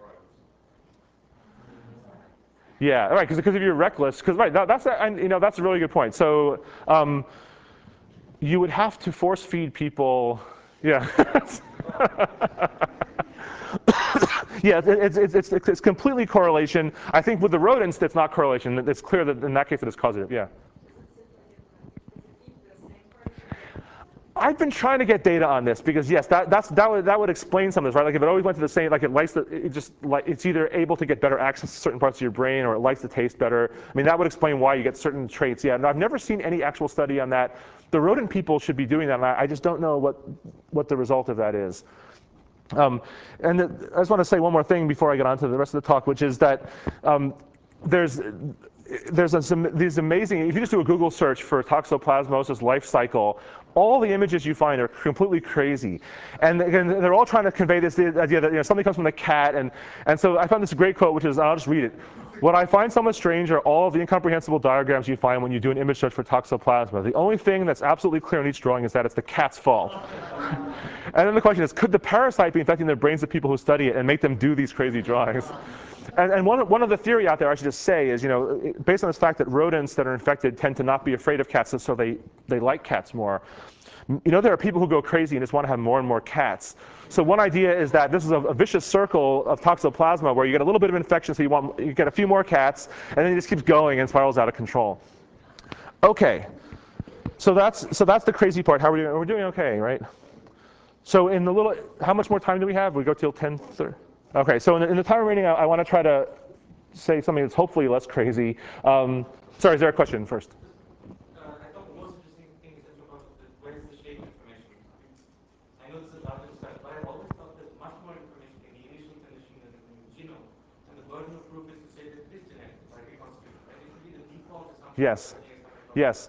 Yeah, right, because if you're reckless, because right, that, that's a, and, you know, that's a really good point. So um, you would have to force feed people. Yeah. Yeah, it's, it's, it's, it's completely correlation. I think with the rodents, it's not correlation. It's clear that in that case it is causative. Yeah. I've been trying to get data on this because yes, that that's that would that would explain some of this, right? Like if it always went to the same, like it likes the, it just like it's either able to get better access to certain parts of your brain or it likes to taste better. I mean, that would explain why you get certain traits. Yeah, and I've never seen any actual study on that. The rodent people should be doing that, and I, I just don't know what what the result of that is. Um, and the, I just want to say one more thing before I get on to the rest of the talk, which is that um, there's there's a, some, these amazing, if you just do a Google search for toxoplasmosis life cycle, all the images you find are completely crazy. And again, they're all trying to convey this idea that, you know, something comes from the cat. And, and so I found this great quote, which is, I'll just read it. What I find somewhat strange are all of the incomprehensible diagrams you find when you do an image search for toxoplasma. The only thing that's absolutely clear in each drawing is that it's the cat's fault. And then the question is, could the parasite be infecting the brains of people who study it and make them do these crazy drawings? And, and one, one of the theory out there, I should just say, is, you know, based on this fact that rodents that are infected tend to not be afraid of cats, so they, they like cats more. You know, there are people who go crazy and just want to have more and more cats. So one idea is that this is a, a vicious circle of toxoplasma where you get a little bit of infection, so you, want, you get a few more cats, and then it just keeps going and spirals out of control. Okay, so that's, so that's the crazy part. How are we doing? We're doing okay, right? So in the little, how much more time do we have? We go till ten thirty? Okay, so in the, in the time remaining, I, I want to try to say something that's hopefully less crazy. Um, sorry, is there a question first? Uh, I thought the most interesting thing is that about the, where is the shape information? I know this is hard to discuss, but I always thought there's much more information in the initial condition than in the genome. And the burden of proof is to say that it is genetic by reconstitution, right? It should be the default assumption. Yes. Yes.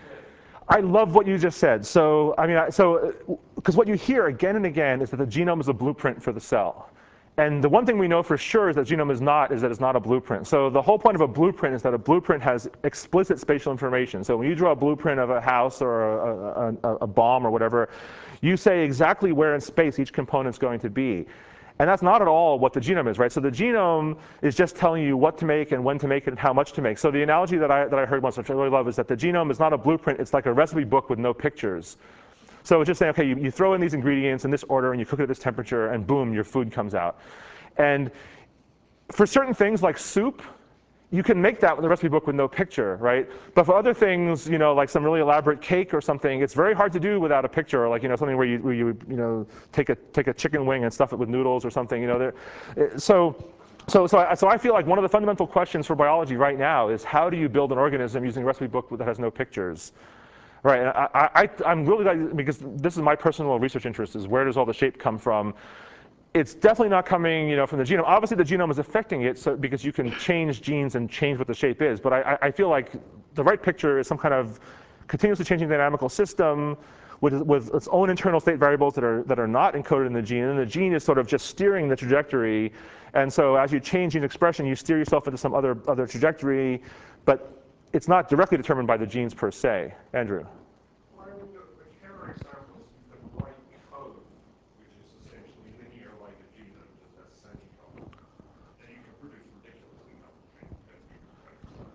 I love what you just said. So, I mean, so, because what you hear again and again is that the genome is a blueprint for the cell. And the one thing we know for sure is that genome is not, is that it's not a blueprint. So the whole point of a blueprint is that a blueprint has explicit spatial information. So when you draw a blueprint of a house or a, a, a, a bomb or whatever, you say exactly where in space each component's going to be. And that's not at all what the genome is, right? So the genome is just telling you what to make and when to make it and how much to make. So the analogy that I, that I heard once, which I really love, is that the genome is not a blueprint, it's like a recipe book with no pictures. So it's just saying, okay, you, you throw in these ingredients in this order and you cook it at this temperature and boom, your food comes out. And for certain things like soup, you can make that with a recipe book with no picture, right? But for other things, you know, like some really elaborate cake or something, it's very hard to do without a picture, or like, you know, something where you, where you, you know, take a, take a chicken wing and stuff it with noodles or something, you know. There. So, so, so, I, so I feel like one of the fundamental questions for biology right now is how do you build an organism using a recipe book that has no pictures? Right, and I, I, I'm really glad, because this is my personal research interest, is where does all the shape come from? It's definitely not coming, you know, from the genome. Obviously, the genome is affecting it, so because you can change genes and change what the shape is. But I, I feel like the right picture is some kind of continuously changing dynamical system with, with its own internal state variables that are that are not encoded in the gene, and the gene is sort of just steering the trajectory. And so as you change gene expression, you steer yourself into some other other trajectory, but it's not directly determined by the genes per se. Andrew. Why would the, the camera examples use the right code, which is essentially linear like a genome, just has semicolon, and you can produce ridiculously complicated.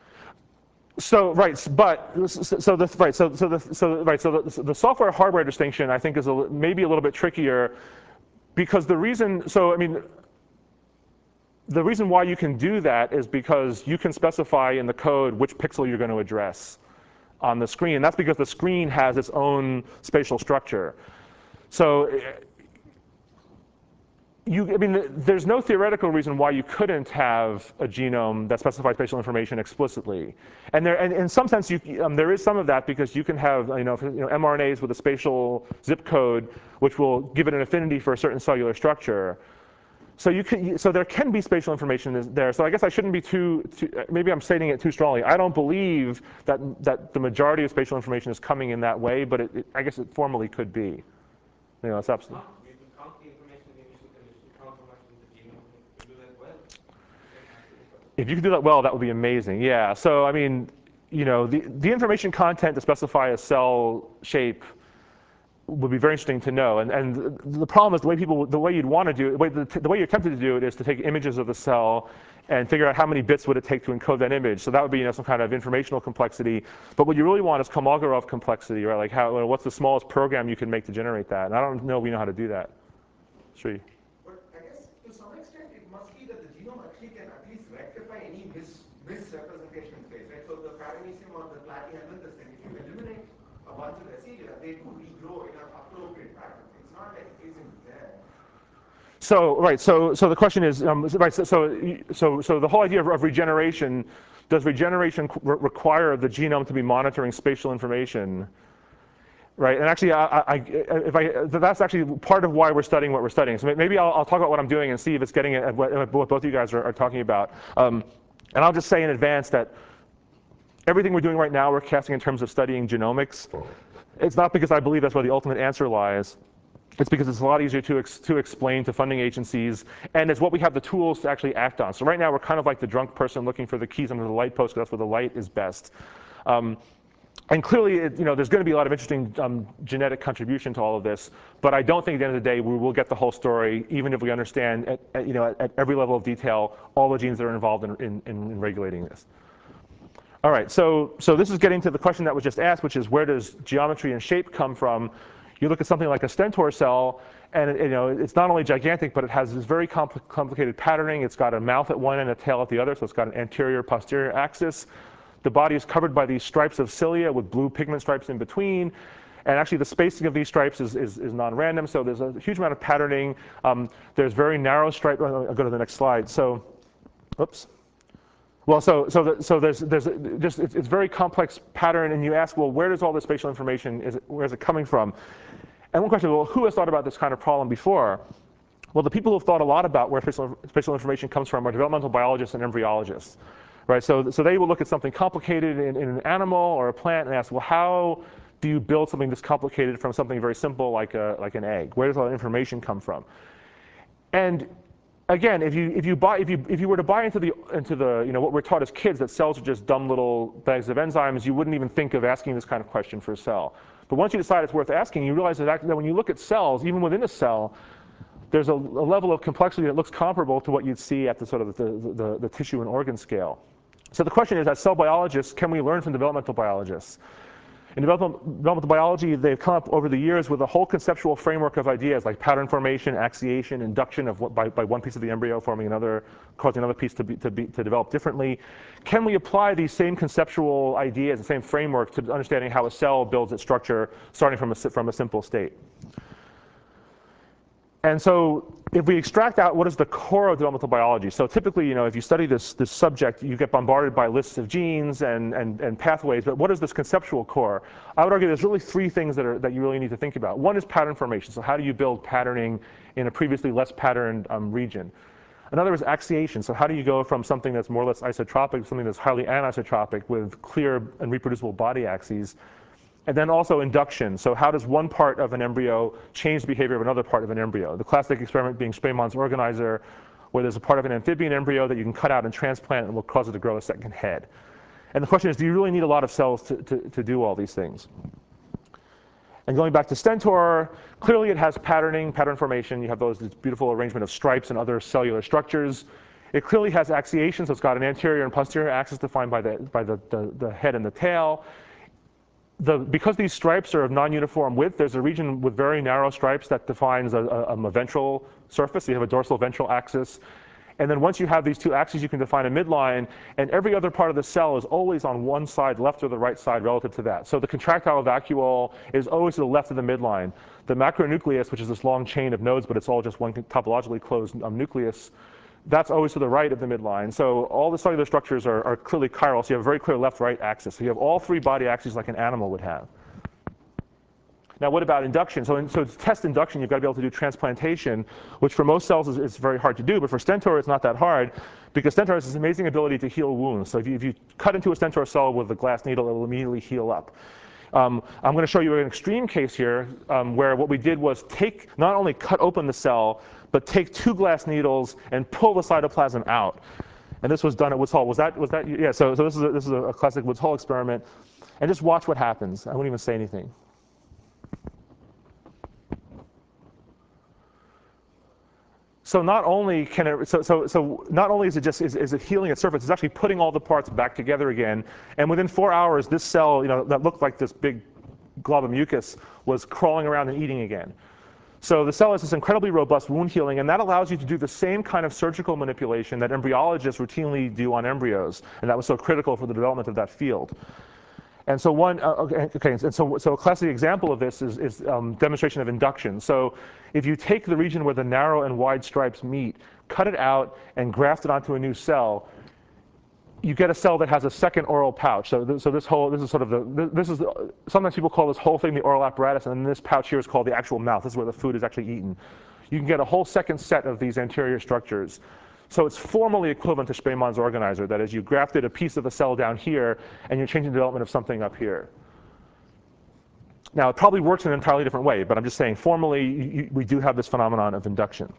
So right, but so the right, so so the so right, so the, the software hardware distinction I think is a, maybe a little bit trickier, because the reason, so I mean. The reason why you can do that is because you can specify in the code which pixel you're going to address on the screen. And that's because the screen has its own spatial structure. So you, I mean, there's no theoretical reason why you couldn't have a genome that specifies spatial information explicitly. And there, and in some sense, you, um, there is some of that, because you can have, you know, you know, mRNAs with a spatial zip code, which will give it an affinity for a certain cellular structure. So you can, so there can be spatial information there. So I guess I shouldn't be too, too, maybe I'm stating it too strongly. I don't believe that that the majority of spatial information is coming in that way, but it, it, I guess it formally could be. You know, it's absolutely. You can count the information in the initial condition, count how much in the genome, you can do that well. If you could do that well, that would be amazing. Yeah. So I mean, you know, the the information content to specify a cell shape would be very interesting to know. And, and the problem is the way people, the way you'd want to do it, the way, the, the way you're tempted to do it is to take images of the cell and figure out how many bits would it take to encode that image. So that would be, you know, some kind of informational complexity. But what you really want is Kolmogorov complexity, right? Like how, what's the smallest program you can make to generate that? And I don't know if we know how to do that. Sri. But I guess to some extent it must be that the genome actually can at least rectify any mis misrepresentation in space, right? So the paramecium or the platyhelminth, this thing, if you eliminate a bunch of residues, they do regrow in an appropriate pattern. It's not like it isn't there. So right, so so the question is, um, right, so, so so so the whole idea of, of regeneration, does regeneration re require the genome to be monitoring spatial information? Right, and actually, I, I, if I, that's actually part of why we're studying what we're studying. So maybe I'll, I'll talk about what I'm doing and see if it's getting at what, what both of you guys are, are talking about. Um, And I'll just say in advance that everything we're doing right now, we're casting in terms of studying genomics. It's not because I believe that's where the ultimate answer lies. It's because it's a lot easier to, ex to explain to funding agencies, and it's what we have the tools to actually act on. So right now, we're kind of like the drunk person looking for the keys under the light post, because that's where the light is best. Um, and clearly, it, you know, there's going to be a lot of interesting um, genetic contribution to all of this, but I don't think at the end of the day we will get the whole story, even if we understand at, at, you know, at, at every level of detail all the genes that are involved in, in, in regulating this. All right, so, so this is getting to the question that was just asked, which is where does geometry and shape come from? You look at something like a stentor cell, and it, you know, it's not only gigantic, but it has this very compl complicated patterning. It's got a mouth at one and a tail at the other, so it's got an anterior, posterior axis. The body is covered by these stripes of cilia with blue pigment stripes in between. And actually, the spacing of these stripes is, is, is non-random, so there's a huge amount of patterning. Um, there's very narrow stripe. I'll go to the next slide. So, oops. Well, so so the, so there's there's just it's, it's very complex pattern, and you ask, well, where does all this spatial information is it, where is it coming from? And one question, well, who has thought about this kind of problem before? Well, the people who have thought a lot about where spatial, spatial information comes from are developmental biologists and embryologists, right? So so they will look at something complicated in, in an animal or a plant and ask, well, how do you build something this complicated from something very simple like a like an egg? Where does all that information come from? And again, if you if you buy if you if you were to buy into the into the you know what we're taught as kids, that cells are just dumb little bags of enzymes, you wouldn't even think of asking this kind of question for a cell. But once you decide it's worth asking, you realize that, that when you look at cells, even within a cell, there's a, a level of complexity that looks comparable to what you'd see at the sort of the, the, the tissue and organ scale. So the question is, as cell biologists, can we learn from developmental biologists? In developmental, developmental biology, they've come up over the years with a whole conceptual framework of ideas like pattern formation, axiation, induction of what, by, by one piece of the embryo forming another, causing another piece to, be, to, be, to develop differently. Can we apply these same conceptual ideas, the same framework, to understanding how a cell builds its structure, starting from a, from a simple state? And so if we extract out what is the core of developmental biology, so typically, you know, if you study this, this subject, you get bombarded by lists of genes and, and, and pathways, but what is this conceptual core? I would argue there's really three things that, are, that you really need to think about. One is pattern formation, so how do you build patterning in a previously less patterned um, region? Another is axiation, so how do you go from something that's more or less isotropic to something that's highly anisotropic with clear and reproducible body axes? And then also induction. So how does one part of an embryo change the behavior of another part of an embryo? The classic experiment being Speymann's organizer, where there's a part of an amphibian embryo that you can cut out and transplant and will cause it to grow a second head. And the question is, do you really need a lot of cells to, to, to do all these things? And going back to stentor, clearly it has patterning, pattern formation. You have those this beautiful arrangement of stripes and other cellular structures. It clearly has axiation, so it's got an anterior and posterior axis defined by the, by the, the, the head and the tail. The, because these stripes are of non-uniform width, there's a region with very narrow stripes that defines a, a, a ventral surface. So you have a dorsal ventral axis. And then once you have these two axes, you can define a midline. And every other part of the cell is always on one side, left or the right side, relative to that. So the contractile vacuole is always to the left of the midline. The macronucleus, which is this long chain of nodes, but it's all just one topologically closed um, nucleus, that's always to the right of the midline. So all the cellular structures are, are clearly chiral, so you have a very clear left-right axis. So you have all three body axes like an animal would have. Now what about induction? So, in, so to test induction, you've got to be able to do transplantation, which for most cells is, is very hard to do, but for stentor it's not that hard, because stentor has this amazing ability to heal wounds. So if you, if you cut into a stentor cell with a glass needle, it will immediately heal up. Um, I'm going to show you an extreme case here um, where what we did was take, not only cut open the cell, but take two glass needles and pull the cytoplasm out. And this was done at Woods Hole. Was that, was that, yeah, so, so this is, a, this is a classic Woods Hole experiment. And just watch what happens. I won't even say anything. So not only can it, so, so, so not only is it just, is, is it healing its surface, it's actually putting all the parts back together again. And within four hours, this cell, you know, that looked like this big glob of mucus was crawling around and eating again. So the cell has this incredibly robust wound healing, and that allows you to do the same kind of surgical manipulation that embryologists routinely do on embryos, and that was so critical for the development of that field. And so one, uh, okay, okay, and so, so a classic example of this is, is um, demonstration of induction. So if you take the region where the narrow and wide stripes meet, cut it out, and graft it onto a new cell, you get a cell that has a second oral pouch. So, th so this whole, this is sort of the, this is, the, sometimes people call this whole thing the oral apparatus, and then this pouch here is called the actual mouth. This is where the food is actually eaten. You can get a whole second set of these anterior structures. So it's formally equivalent to Spamann's organizer. That is, you grafted a piece of a cell down here, and you're changing the development of something up here. Now, it probably works in an entirely different way, but I'm just saying formally, you, we do have this phenomenon of induction.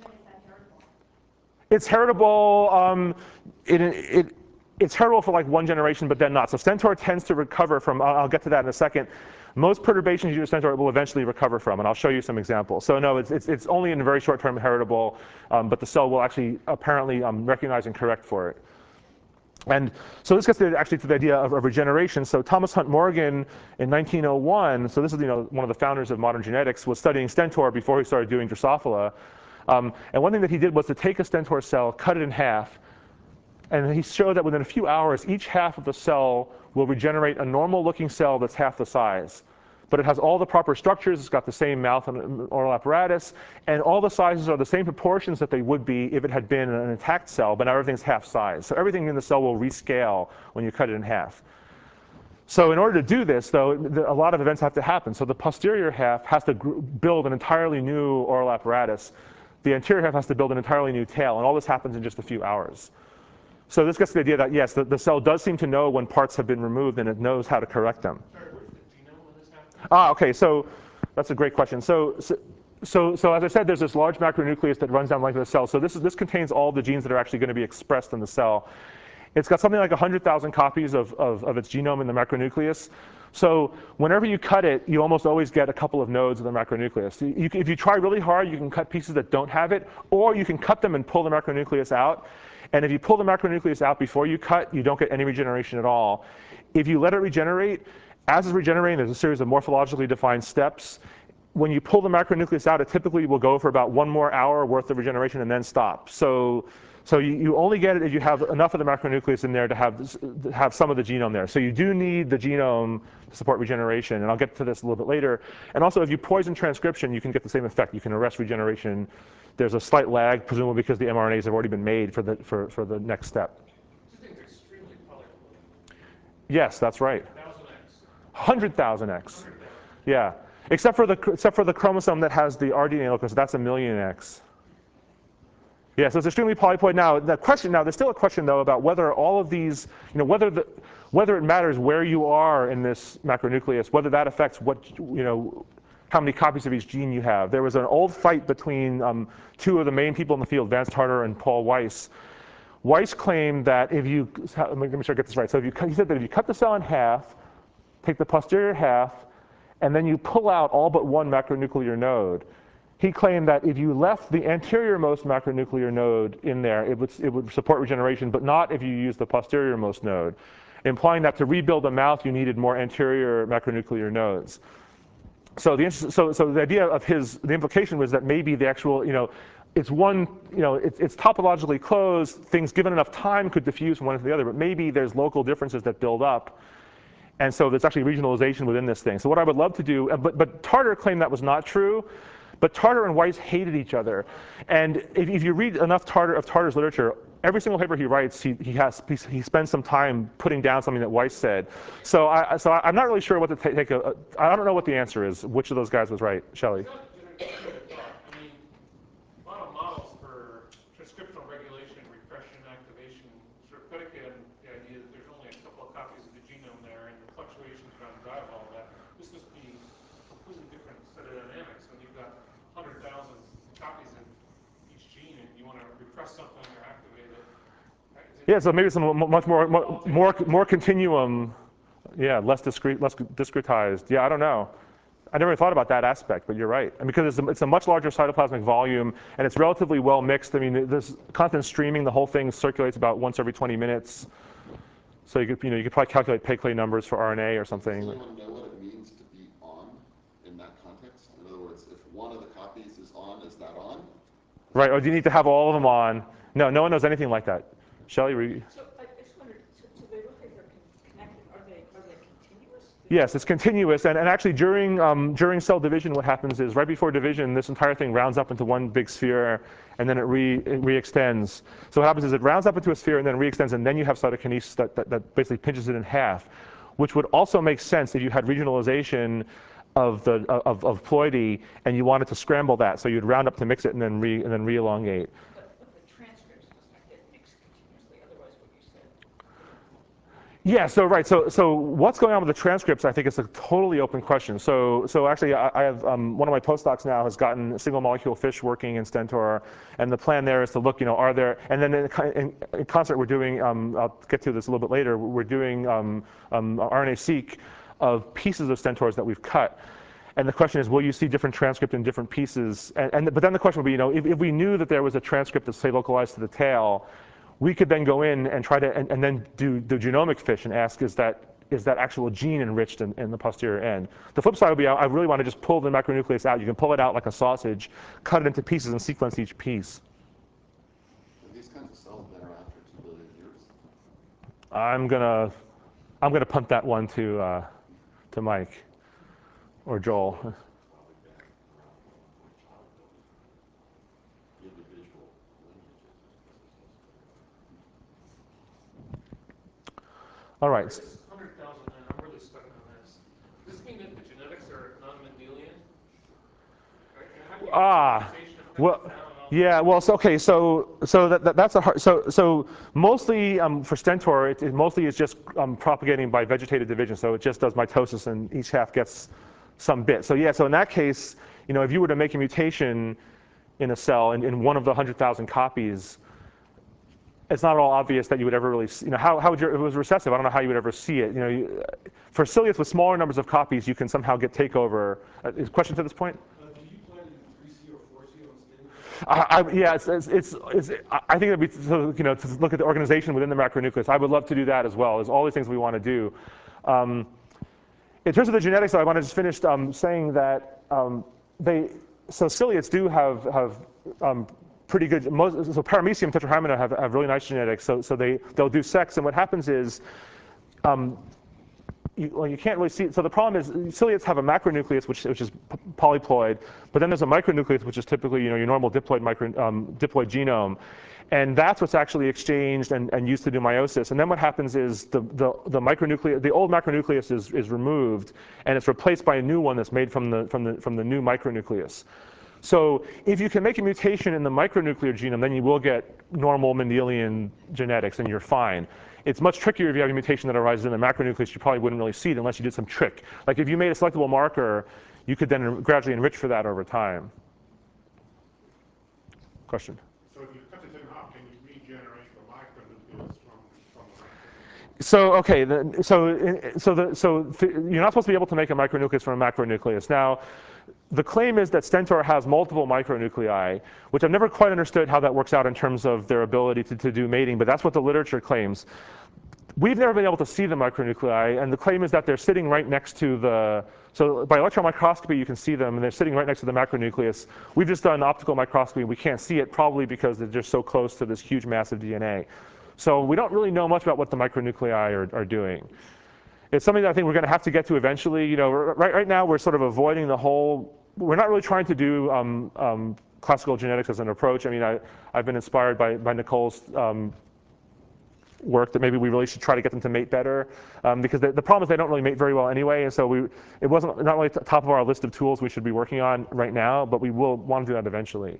It's heritable. Um, it, it, it's heritable for like one generation, but then not. So Stentor tends to recover from, I'll, I'll get to that in a second. Most perturbations you do with Stentor will eventually recover from, and I'll show you some examples. So no, it's, it's, it's only in the very short term heritable, um, but the cell will actually apparently um, recognize and correct for it. And so this gets to actually to the idea of, of regeneration. So Thomas Hunt Morgan in nineteen oh one, so this is you know one of the founders of modern genetics, was studying Stentor before he started doing Drosophila. Um, and one thing that he did was to take a Stentor cell, cut it in half, and he showed that within a few hours, each half of the cell will regenerate a normal-looking cell that's half the size. But it has all the proper structures. It's got the same mouth and oral apparatus, and all the sizes are the same proportions that they would be if it had been an intact cell, but now everything's half size. So everything in the cell will rescale when you cut it in half. So in order to do this, though, a lot of events have to happen. So the posterior half has to build an entirely new oral apparatus. The anterior half has to build an entirely new tail, and all this happens in just a few hours. So this gets to the idea that, yes, the, the cell does seem to know when parts have been removed, and it knows how to correct them. Sorry, where's the genome when this happens? Ah, okay, so that's a great question. So, so, so, so as I said, there's this large macronucleus that runs down the length of the cell. So this, is, this contains all the genes that are actually going to be expressed in the cell. It's got something like one hundred thousand copies of, of, of its genome in the macronucleus. So whenever you cut it, you almost always get a couple of nodes of the macronucleus. You, you, if you try really hard, you can cut pieces that don't have it, or you can cut them and pull the macronucleus out. And if you pull the macronucleus out before you cut, you don't get any regeneration at all. If you let it regenerate, as it's regenerating, there's a series of morphologically defined steps. When you pull the macronucleus out, it typically will go for about one more hour worth of regeneration and then stop. So, so you, you only get it if you have enough of the macronucleus in there to have, have some of the genome there. So you do need the genome to support regeneration, and I'll get to this a little bit later. And also, if you poison transcription, you can get the same effect. You can arrest regeneration. There's a slight lag, presumably because the mRNAs have already been made for the, for, for the next step. This thing's extremely polyclonal. Yes, that's right. one thousand X. one hundred thousand X. Yeah, except for the except for the chromosome that has the R D N A locus, that's a million X. Yeah, so it's extremely polyploid. Now, the question now, there's still a question though about whether all of these, you know, whether the whether it matters where you are in this macronucleus, whether that affects what, you know, how many copies of each gene you have. There was an old fight between um, two of the main people in the field, Vance Tarter and Paul Weiss. Weiss claimed that if you, let me make sure I get this right. So if you, he said that if you cut the cell in half, take the posterior half, and then you pull out all but one macronuclear node, he claimed that if you left the anterior-most macronuclear node in there, it would, it would support regeneration, but not if you use the posterior-most node, implying that to rebuild a mouth, you needed more anterior macronuclear nodes. So the, so, so the idea of his, the implication was that maybe the actual, you know, it's one, you know, it's, it's topologically closed, things given enough time could diffuse from one to the other, but maybe there's local differences that build up. And so there's actually regionalization within this thing. So what I would love to do, but, but Tarter claimed that was not true. But Tarter and Weiss hated each other. And if, if you read enough Tarter, of Tarter's literature, every single paper he writes, he, he, has, he, he spends some time putting down something that Weiss said. So, I, so I'm not really sure what to take. A, a, I don't know what the answer is. Which of those guys was right? Shelley? I mean, a lot of models for transcriptional regulation, repression, activation, sort of predicate on the idea that there's only a couple of copies of the genome there, and the fluctuations around drive all that. This must be a completely different set of dynamics when you've got one hundred thousand copies of each gene, and you want to repress something or activate it. Right? Yeah, so maybe some much more, more, more continuum. Yeah, less discrete, less discretized. Yeah, I don't know. I never thought about that aspect, but you're right. And because it's a, it's a much larger cytoplasmic volume, and it's relatively well mixed. I mean, there's constant streaming. The whole thing circulates about once every twenty minutes. So you could, you know, you could probably calculate Peclet numbers for R N A or something. Does anyone know what it means to be on in that context? In other words, if one of the copies is on, is that on? Right, or do you need to have all of them on? No, no one knows anything like that. Shelley, re So I just wondered, so, so they look like they're connected. Are they, are they continuous? Yes, it's continuous, and, and actually during, um, during cell division, what happens is right before division, this entire thing rounds up into one big sphere, and then it, re, it re-extends. So what happens is it rounds up into a sphere and then re-extends, and then you have cytokinesis that, that, that basically pinches it in half, which would also make sense if you had regionalization of the of, of ploidy, and you wanted to scramble that, so you'd round up to mix it and then re and then re-elongate. But, but the transcripts must Yeah, so right, so so what's going on with the transcripts? I think it's a totally open question. So so actually, I, I have um, one of my postdocs now has gotten single molecule fish working in Stentor, and the plan there is to look, you know, are there? And then in, in, in concert, we're doing. Um, I'll get to this a little bit later. We're doing um, um, R N A-seq of pieces of Stentors that we've cut. And the question is, will you see different transcript in different pieces? And, and but then the question would be, you know, if, if we knew that there was a transcript that's say localized to the tail, we could then go in and try to, and, and then do the genomic fish and ask, is that is that actual gene enriched in, in the posterior end? The flip side would be, I really want to just pull the macronucleus out. You can pull it out like a sausage, cut it into pieces, and sequence each piece. Have these kinds of cells been around for two billion years? I'm gonna, I'm gonna punt that one to, uh, to Mike or Joel. All right. This one hundred thousand, I'm really stuck on this. Does this mean that the genetics are non-Mendelian? Right? And how do you Ah, well, yeah. Well, so okay. So so that, that that's a hard. So so mostly um, for Stentor, it, it mostly is just um, propagating by vegetative division. So it just does mitosis, and each half gets some bit. So yeah. So in that case, you know, if you were to make a mutation in a cell in, in one of the one hundred thousand copies, it's not at all obvious that you would ever really, see, you know, how, how would you, if it was recessive, I don't know how you would ever see it. You know, you, for ciliates with smaller numbers of copies, you can somehow get takeover. Uh, is question to this point? Uh, do you plan in three C or four C on stage? I, I, yeah, it's, it's, it's, it's, I think it'd be, so, you know, to look at the organization within the macronucleus. I would love to do that as well. There's all these things we want to do. Um, in terms of the genetics, I want to just finish um, saying that um, they, so ciliates do have, have um, pretty good, most, so Paramecium tetrahymena have, have really nice genetics, so, so they, they'll do sex, and what happens is, um, you, well, you can't really see it. So the problem is ciliates have a macronucleus, which, which is polyploid, but then there's a micronucleus, which is typically, you know, your normal diploid, micro, um, diploid genome. And that's what's actually exchanged and, and used to do meiosis. And then what happens is the, the, the micronucleus, the old macronucleus is, is removed, and it's replaced by a new one that's made from the, from the, from the new micronucleus. So if you can make a mutation in the micronuclear genome, then you will get normal Mendelian genetics, and you're fine. It's much trickier if you have a mutation that arises in the macronucleus. You probably wouldn't really see it unless you did some trick. Like if you made a selectable marker, you could then gradually enrich for that over time. Question? So if you cut it in half, can you regenerate the micronucleus from, from the macronucleus? So okay, the, so so the so th you're not supposed to be able to make a micronucleus from a macronucleus. Now, the claim is that Stentor has multiple micronuclei, which I've never quite understood how that works out in terms of their ability to, to do mating, but that's what the literature claims. We've never been able to see the micronuclei, and the claim is that they're sitting right next to the, so by electron microscopy you can see them, and they're sitting right next to the macronucleus. We've just done optical microscopy, and we can't see it, probably because they're just so close to this huge mass of D N A. So we don't really know much about what the micronuclei are, are doing. It's something that I think we're going to have to get to eventually. You know, right, right now we're sort of avoiding the whole, we're not really trying to do um, um, classical genetics as an approach. I mean, I, I've been inspired by, by Nicole's um, work that maybe we really should try to get them to mate better, um, because the, the problem is they don't really mate very well anyway, and so we, it wasn't not really top of our list of tools we should be working on right now, but we will want to do that eventually.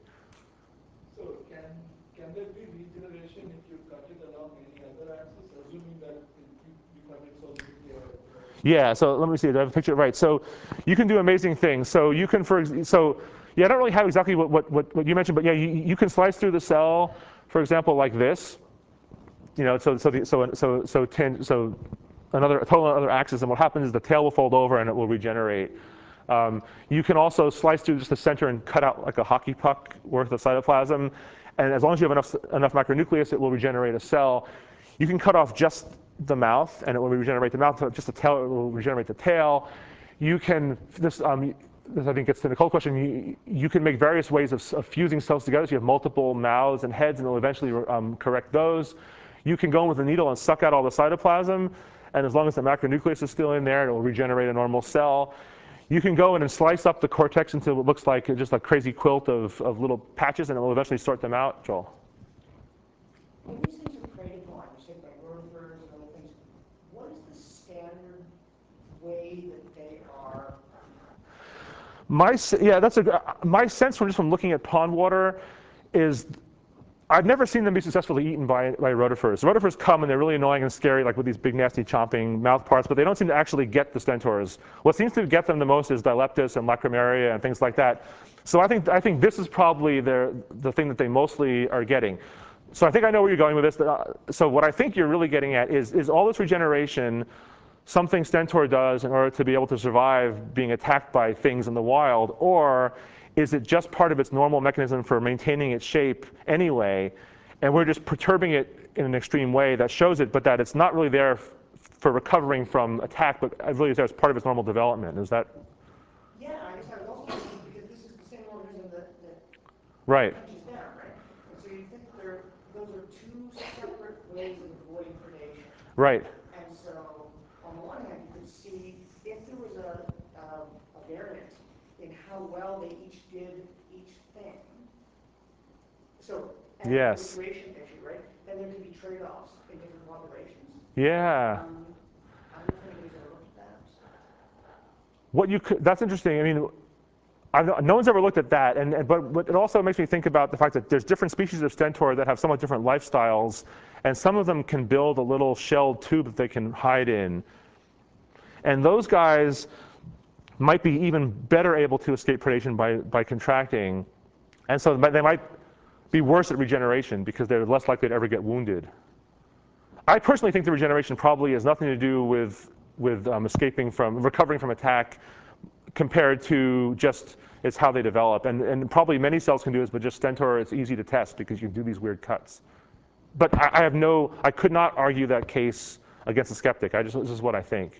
So can, can there be regeneration if you cut it along any other axis, assuming that you, you cut it so that you are, Yeah, so let me see, do I have a picture? Right, so you can do amazing things. So you can, for so yeah, I don't really have exactly what, what, what, what you mentioned, but yeah, you, you can slice through the cell, for example, like this. You know, so so the, so so so ten, so another total other axis, and what happens is the tail will fold over and it will regenerate. Um, you can also slice through just the center and cut out like a hockey puck worth of cytoplasm, and as long as you have enough enough macronucleus, it will regenerate a cell. You can cut off just the mouth, and it will regenerate the mouth. Just the tail, it will regenerate the tail. You can this. Um, This I think gets to Nicole's question. You, you can make various ways of, of fusing cells together. So you have multiple mouths and heads, and it will eventually um, correct those. You can go in with a needle and suck out all the cytoplasm, and as long as the macronucleus is still in there, it will regenerate a normal cell. You can go in and slice up the cortex until it looks like just a crazy quilt of, of little patches, and it will eventually sort them out. Joel? When these things are created on, you say by birthers and other things, what is the standard way that they are? My, yeah, that's a, my sense from just from looking at pond water is I've never seen them be successfully eaten by, by rotifers. The rotifers come and they're really annoying and scary, like with these big nasty chomping mouth parts, but they don't seem to actually get the Stentors. What seems to get them the most is Dileptus and Lacrimaria and things like that. So I think, I think this is probably their, the thing that they mostly are getting. So I think I know where you're going with this. So what I think you're really getting at is, is all this regeneration something Stentor does in order to be able to survive being attacked by things in the wild, or is it just part of its normal mechanism for maintaining its shape anyway, and we're just perturbing it in an extreme way that shows it, but that it's not really there f for recovering from attack, but it really is there as part of its normal development? Is that? Yeah, I guess I was also thinking because this is the same organism that, that right. punches down, right? And so you think that there, those are two separate ways of avoiding predation. Right. And so on the one hand, you could see if there was a, a, a variant in how well they each did each thing. So, and yes. the situation issue, right? Then there could be trade-offs in different populations. Yeah. Um, I don't know if anybody's ever looked at that. What you could, that's interesting. I mean, I've, no one's ever looked at that, and, and but, but it also makes me think about the fact that there's different species of Stentor that have somewhat different lifestyles, and some of them can build a little shelled tube that they can hide in. And those guys might be even better able to escape predation by, by contracting. And so they might be worse at regeneration because they're less likely to ever get wounded. I personally think the regeneration probably has nothing to do with, with um, escaping from, recovering from attack compared to just it's how they develop. And, and probably many cells can do this, but just Stentor, it's easy to test because you do these weird cuts. But I, I have no, I could not argue that case against a skeptic. I just, this is what I think.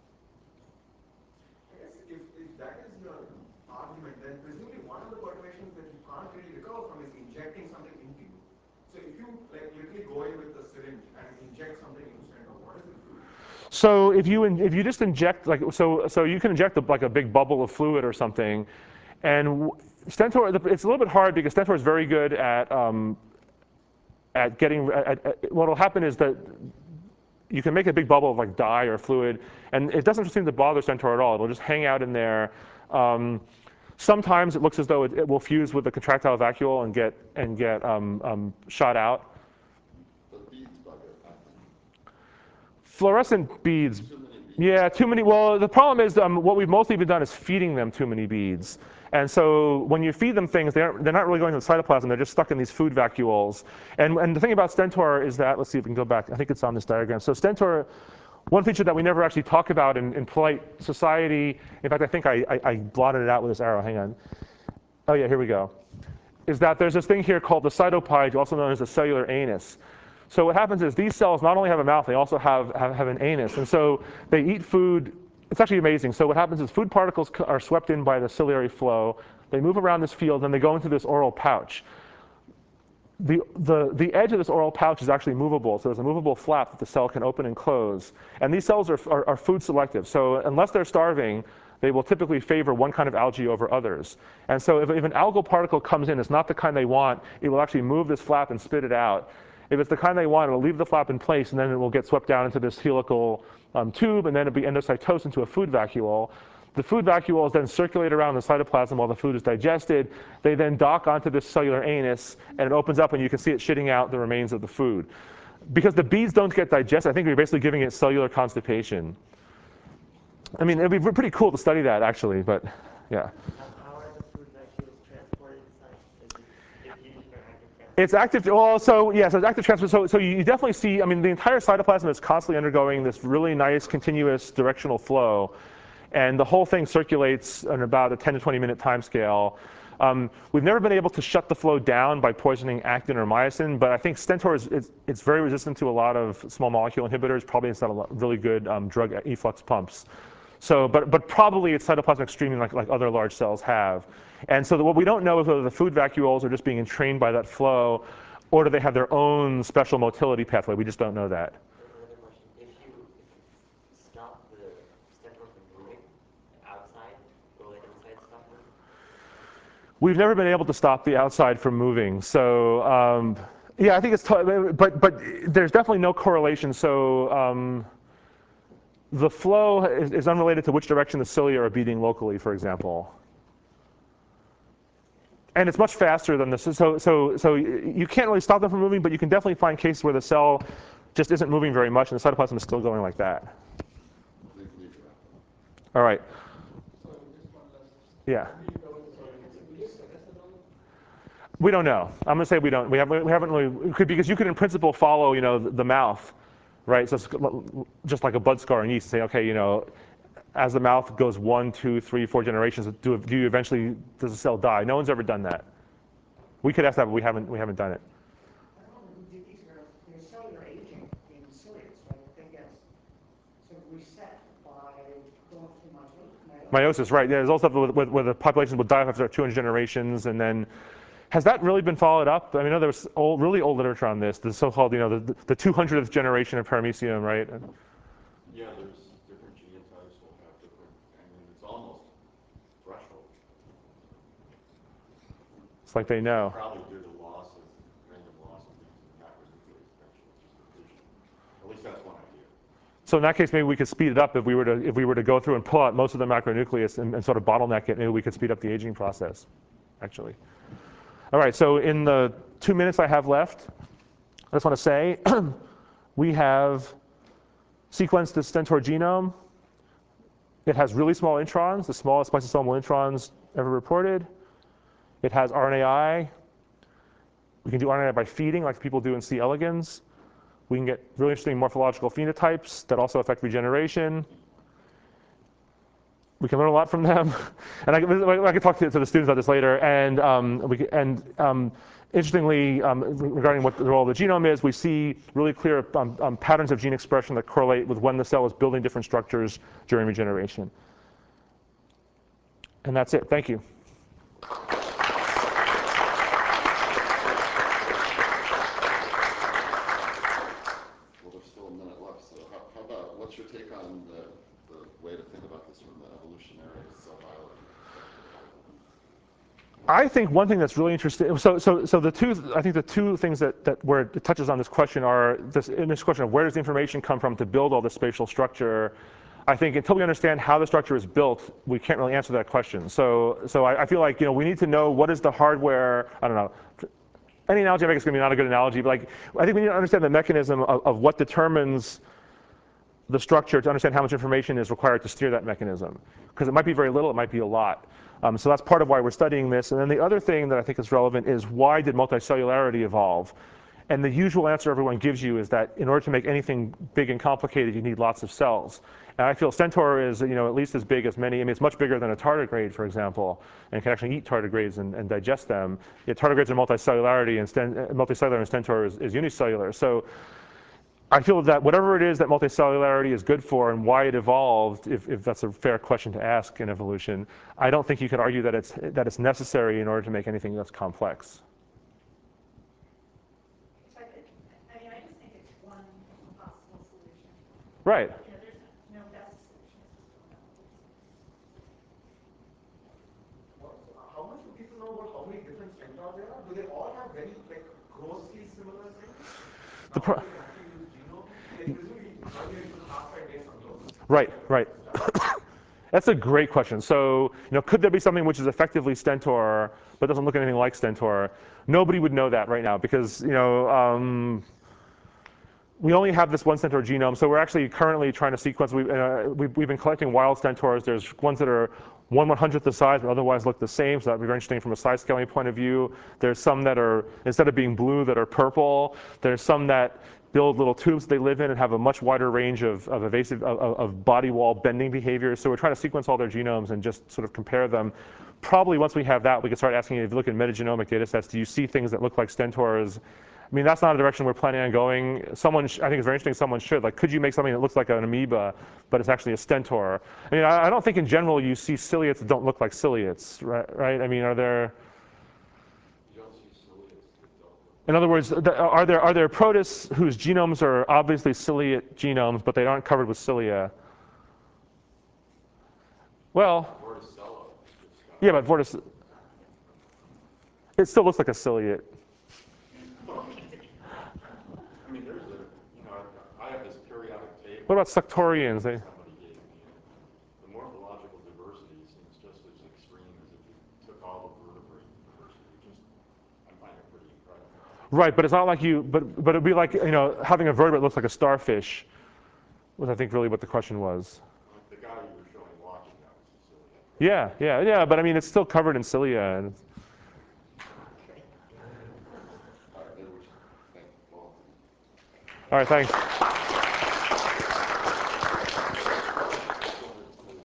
If, if that is your argument, then presumably one of the perturbations that you can't really recover from is injecting something into you. So if you like literally go in with a syringe and inject something into Stentor, what does it do? So if you if you just inject like so so you can inject a, like a big bubble of fluid or something, and Stentor, it's a little bit hard because Stentor is very good at um, at getting at, at, what will happen is that you can make a big bubble of like dye or fluid, and it doesn't seem to bother Stentor at all. It'll just hang out in there. Um, sometimes it looks as though it, it will fuse with the contractile vacuole and get and get um, um, shot out. But beads bug it, I think. Fluorescent beads. Too many beads. Yeah, too many. Well, the problem is um, what we've mostly been done is feeding them too many beads. And so when you feed them things, they're, they're not really going to the cytoplasm. They're just stuck in these food vacuoles. And, and the thing about Stentor is that, let's see if we can go back. I think it's on this diagram. So Stentor, one feature that we never actually talk about in, in polite society, in fact, I think I, I, I blotted it out with this arrow. Hang on. Oh, yeah, here we go. Is that there's this thing here called the cytopyge, also known as the cellular anus. So what happens is these cells not only have a mouth, they also have, have, have an anus. And so they eat food. It's actually amazing. So what happens is food particles are swept in by the ciliary flow. They move around this field, and they go into this oral pouch. The, the, the edge of this oral pouch is actually movable. So there's a movable flap that the cell can open and close. And these cells are, are, are food selective. So unless they're starving, they will typically favor one kind of algae over others. And so if, if an algal particle comes in, it's not the kind they want, it will actually move this flap and spit it out. If it's the kind they want, it will leave the flap in place, and then it will get swept down into this helical um, tube, and then it'll be endocytosed into a food vacuole. The food vacuoles then circulate around the cytoplasm while the food is digested. They then dock onto this cellular anus, and it opens up, and you can see it shitting out the remains of the food. Because the beads don't get digested, I think we're basically giving it cellular constipation. I mean, it'd be pretty cool to study that, actually, but yeah. How are the food vacuoles transported inside? Is it diffused or active transport? It's active, well, so yeah, so it's active transport. So, so you definitely see, I mean, the entire cytoplasm is constantly undergoing this really nice continuous directional flow. And the whole thing circulates in about a ten to twenty minute time scale. Um, we've never been able to shut the flow down by poisoning actin or myosin, but I think Stentor is it's, it's very resistant to a lot of small molecule inhibitors. Probably it's not a lot, really good um, drug efflux pumps. So, but, but probably it's cytoplasmic streaming like, like other large cells have. And so the, what we don't know is whether the food vacuoles are just being entrained by that flow, or do they have their own special motility pathway. We just don't know that. Another question. If you, if you stop the Stentor from moving outside, will the inside stop moving? We've never been able to stop the outside from moving. So um, yeah, I think it's, but, but there's definitely no correlation. So um, the flow is, is unrelated to which direction the cilia are beating locally, for example. And it's much faster than this. So, so, so you can't really stop them from moving, but you can definitely find cases where the cell just isn't moving very much and the cytoplasm is still going like that. All right. Yeah. We don't know. I'm gonna say we don't. We haven't. We haven't really. Could, because you could, in principle, follow, you know, the, the mouth, right? So it's just like a bud scar in yeast. Say, okay, you know, as the mouth goes one, two, three, four generations, do, do you eventually does the cell die? No one's ever done that. We could ask that, but we haven't. We haven't done it. I don't know who did these. There's cellular aging in ciliates, right? That gets sort of reset by going through meiosis. Meiosis, right? Yeah, there's also stuff with, where the population will die after two hundred generations, and then. Has that really been followed up? I mean, I know there was old, really old literature on this, the so-called, you know, the, the two hundredth generation of Paramecium, right? Yeah, there's different genotypes will have different, I mean, it's almost threshold. It's like they know. Probably due to loss of, random loss of things in the macronucleus, actually, just division. At least that's one idea. So in that case, maybe we could speed it up if we were to, if we were to go through and pull out most of the macronucleus and, and sort of bottleneck it, maybe we could speed up the aging process, actually. All right, so in the two minutes I have left, I just want to say we have sequenced the Stentor genome. It has really small introns, the smallest spliceosomal introns ever reported. It has R N A I. We can do R N A I by feeding like people do in C. elegans. We can get really interesting morphological phenotypes that also affect regeneration. We can learn a lot from them, and I can, I can talk to, to the students about this later. And um, we can, and um, interestingly, um, regarding what the role of the genome is, we see really clear um, um, patterns of gene expression that correlate with when the cell is building different structures during regeneration. And that's it. Thank you. Well, there's still a minute left, so how, how about, what's your take on the, the way to think about this from the evolutionary cell biology perspective? I think one thing that's really interesting, so, so, so the two, I think the two things that, that where it touches on this question are, this, in this question of where does the information come from to build all this spatial structure. I think until we understand how the structure is built, we can't really answer that question. So, so I, I feel like, you know, we need to know what is the hardware, I don't know, any analogy I make is going to be not a good analogy, but like, I think we need to understand the mechanism of, of what determines the structure to understand how much information is required to steer that mechanism. Because it might be very little, it might be a lot. Um, so that's part of why we're studying this. And then the other thing that I think is relevant is why did multicellularity evolve? And the usual answer everyone gives you is that in order to make anything big and complicated, you need lots of cells. And I feel Stentor is, you know, at least as big as many. I mean, it's much bigger than a tardigrade, for example, and can actually eat tardigrades and, and digest them. Yet tardigrades are multicellularity, and Sten, multicellular and Stentor is, is unicellular. So I feel that whatever it is that multicellularity is good for and why it evolved, if, if that's a fair question to ask in evolution, I don't think you could argue that it's, that it's necessary in order to make anything that's complex. So I, think, I mean, I just think it's one possible solution. Right. You know, there's no best solution. It's just one that works. How much do people know about how many different Stentors there are? Do they all have very like grossly similar things? The pro- Now, actually use genome. Like, presumably, earlier you could classify based on those. Right, right. That's a great question. So, you know, could there be something which is effectively Stentor but doesn't look anything like Stentor? Nobody would know that right now because, you know, um, we only have this one Stentor genome. So we're actually currently trying to sequence. We, uh, we've, we've been collecting wild Stentors. There's ones that are one one hundredth the size but otherwise look the same. So that would be very interesting from a size scaling point of view. There's some that are, instead of being blue, that are purple. There's some that build little tubes they live in and have a much wider range of, of evasive of, of body wall bending behaviors. So we're trying to sequence all their genomes and just sort of compare them. Probably once we have that, we can start asking, if you look at metagenomic data sets, do you see things that look like Stentors? I mean, that's not a direction we're planning on going. Someone, sh- I think it's very interesting, someone should. Like, could you make something that looks like an amoeba, but it's actually a Stentor? I mean, I, I don't think in general you see ciliates that don't look like ciliates, right? right? I mean, are there... In other words, are there, are there protists whose genomes are obviously ciliate genomes, but they aren't covered with cilia? Well, yeah, but Vortis, it still looks like a ciliate. I mean, there's a, you know, I have this periodic table. What about Suctorians? They, Somebody gave me, and the morphological diversity seems just as extreme as if you took all the vertebrate diversity Right, but it's not like you, but, but it'd be like, you know, having a vertebrate looks like a starfish, was I think really what the question was. Like the guy you were showing walking, that was a cilia. Yeah, yeah, yeah, but I mean, it's still covered in cilia. And All right, maybe we should thank you all. all right, thanks.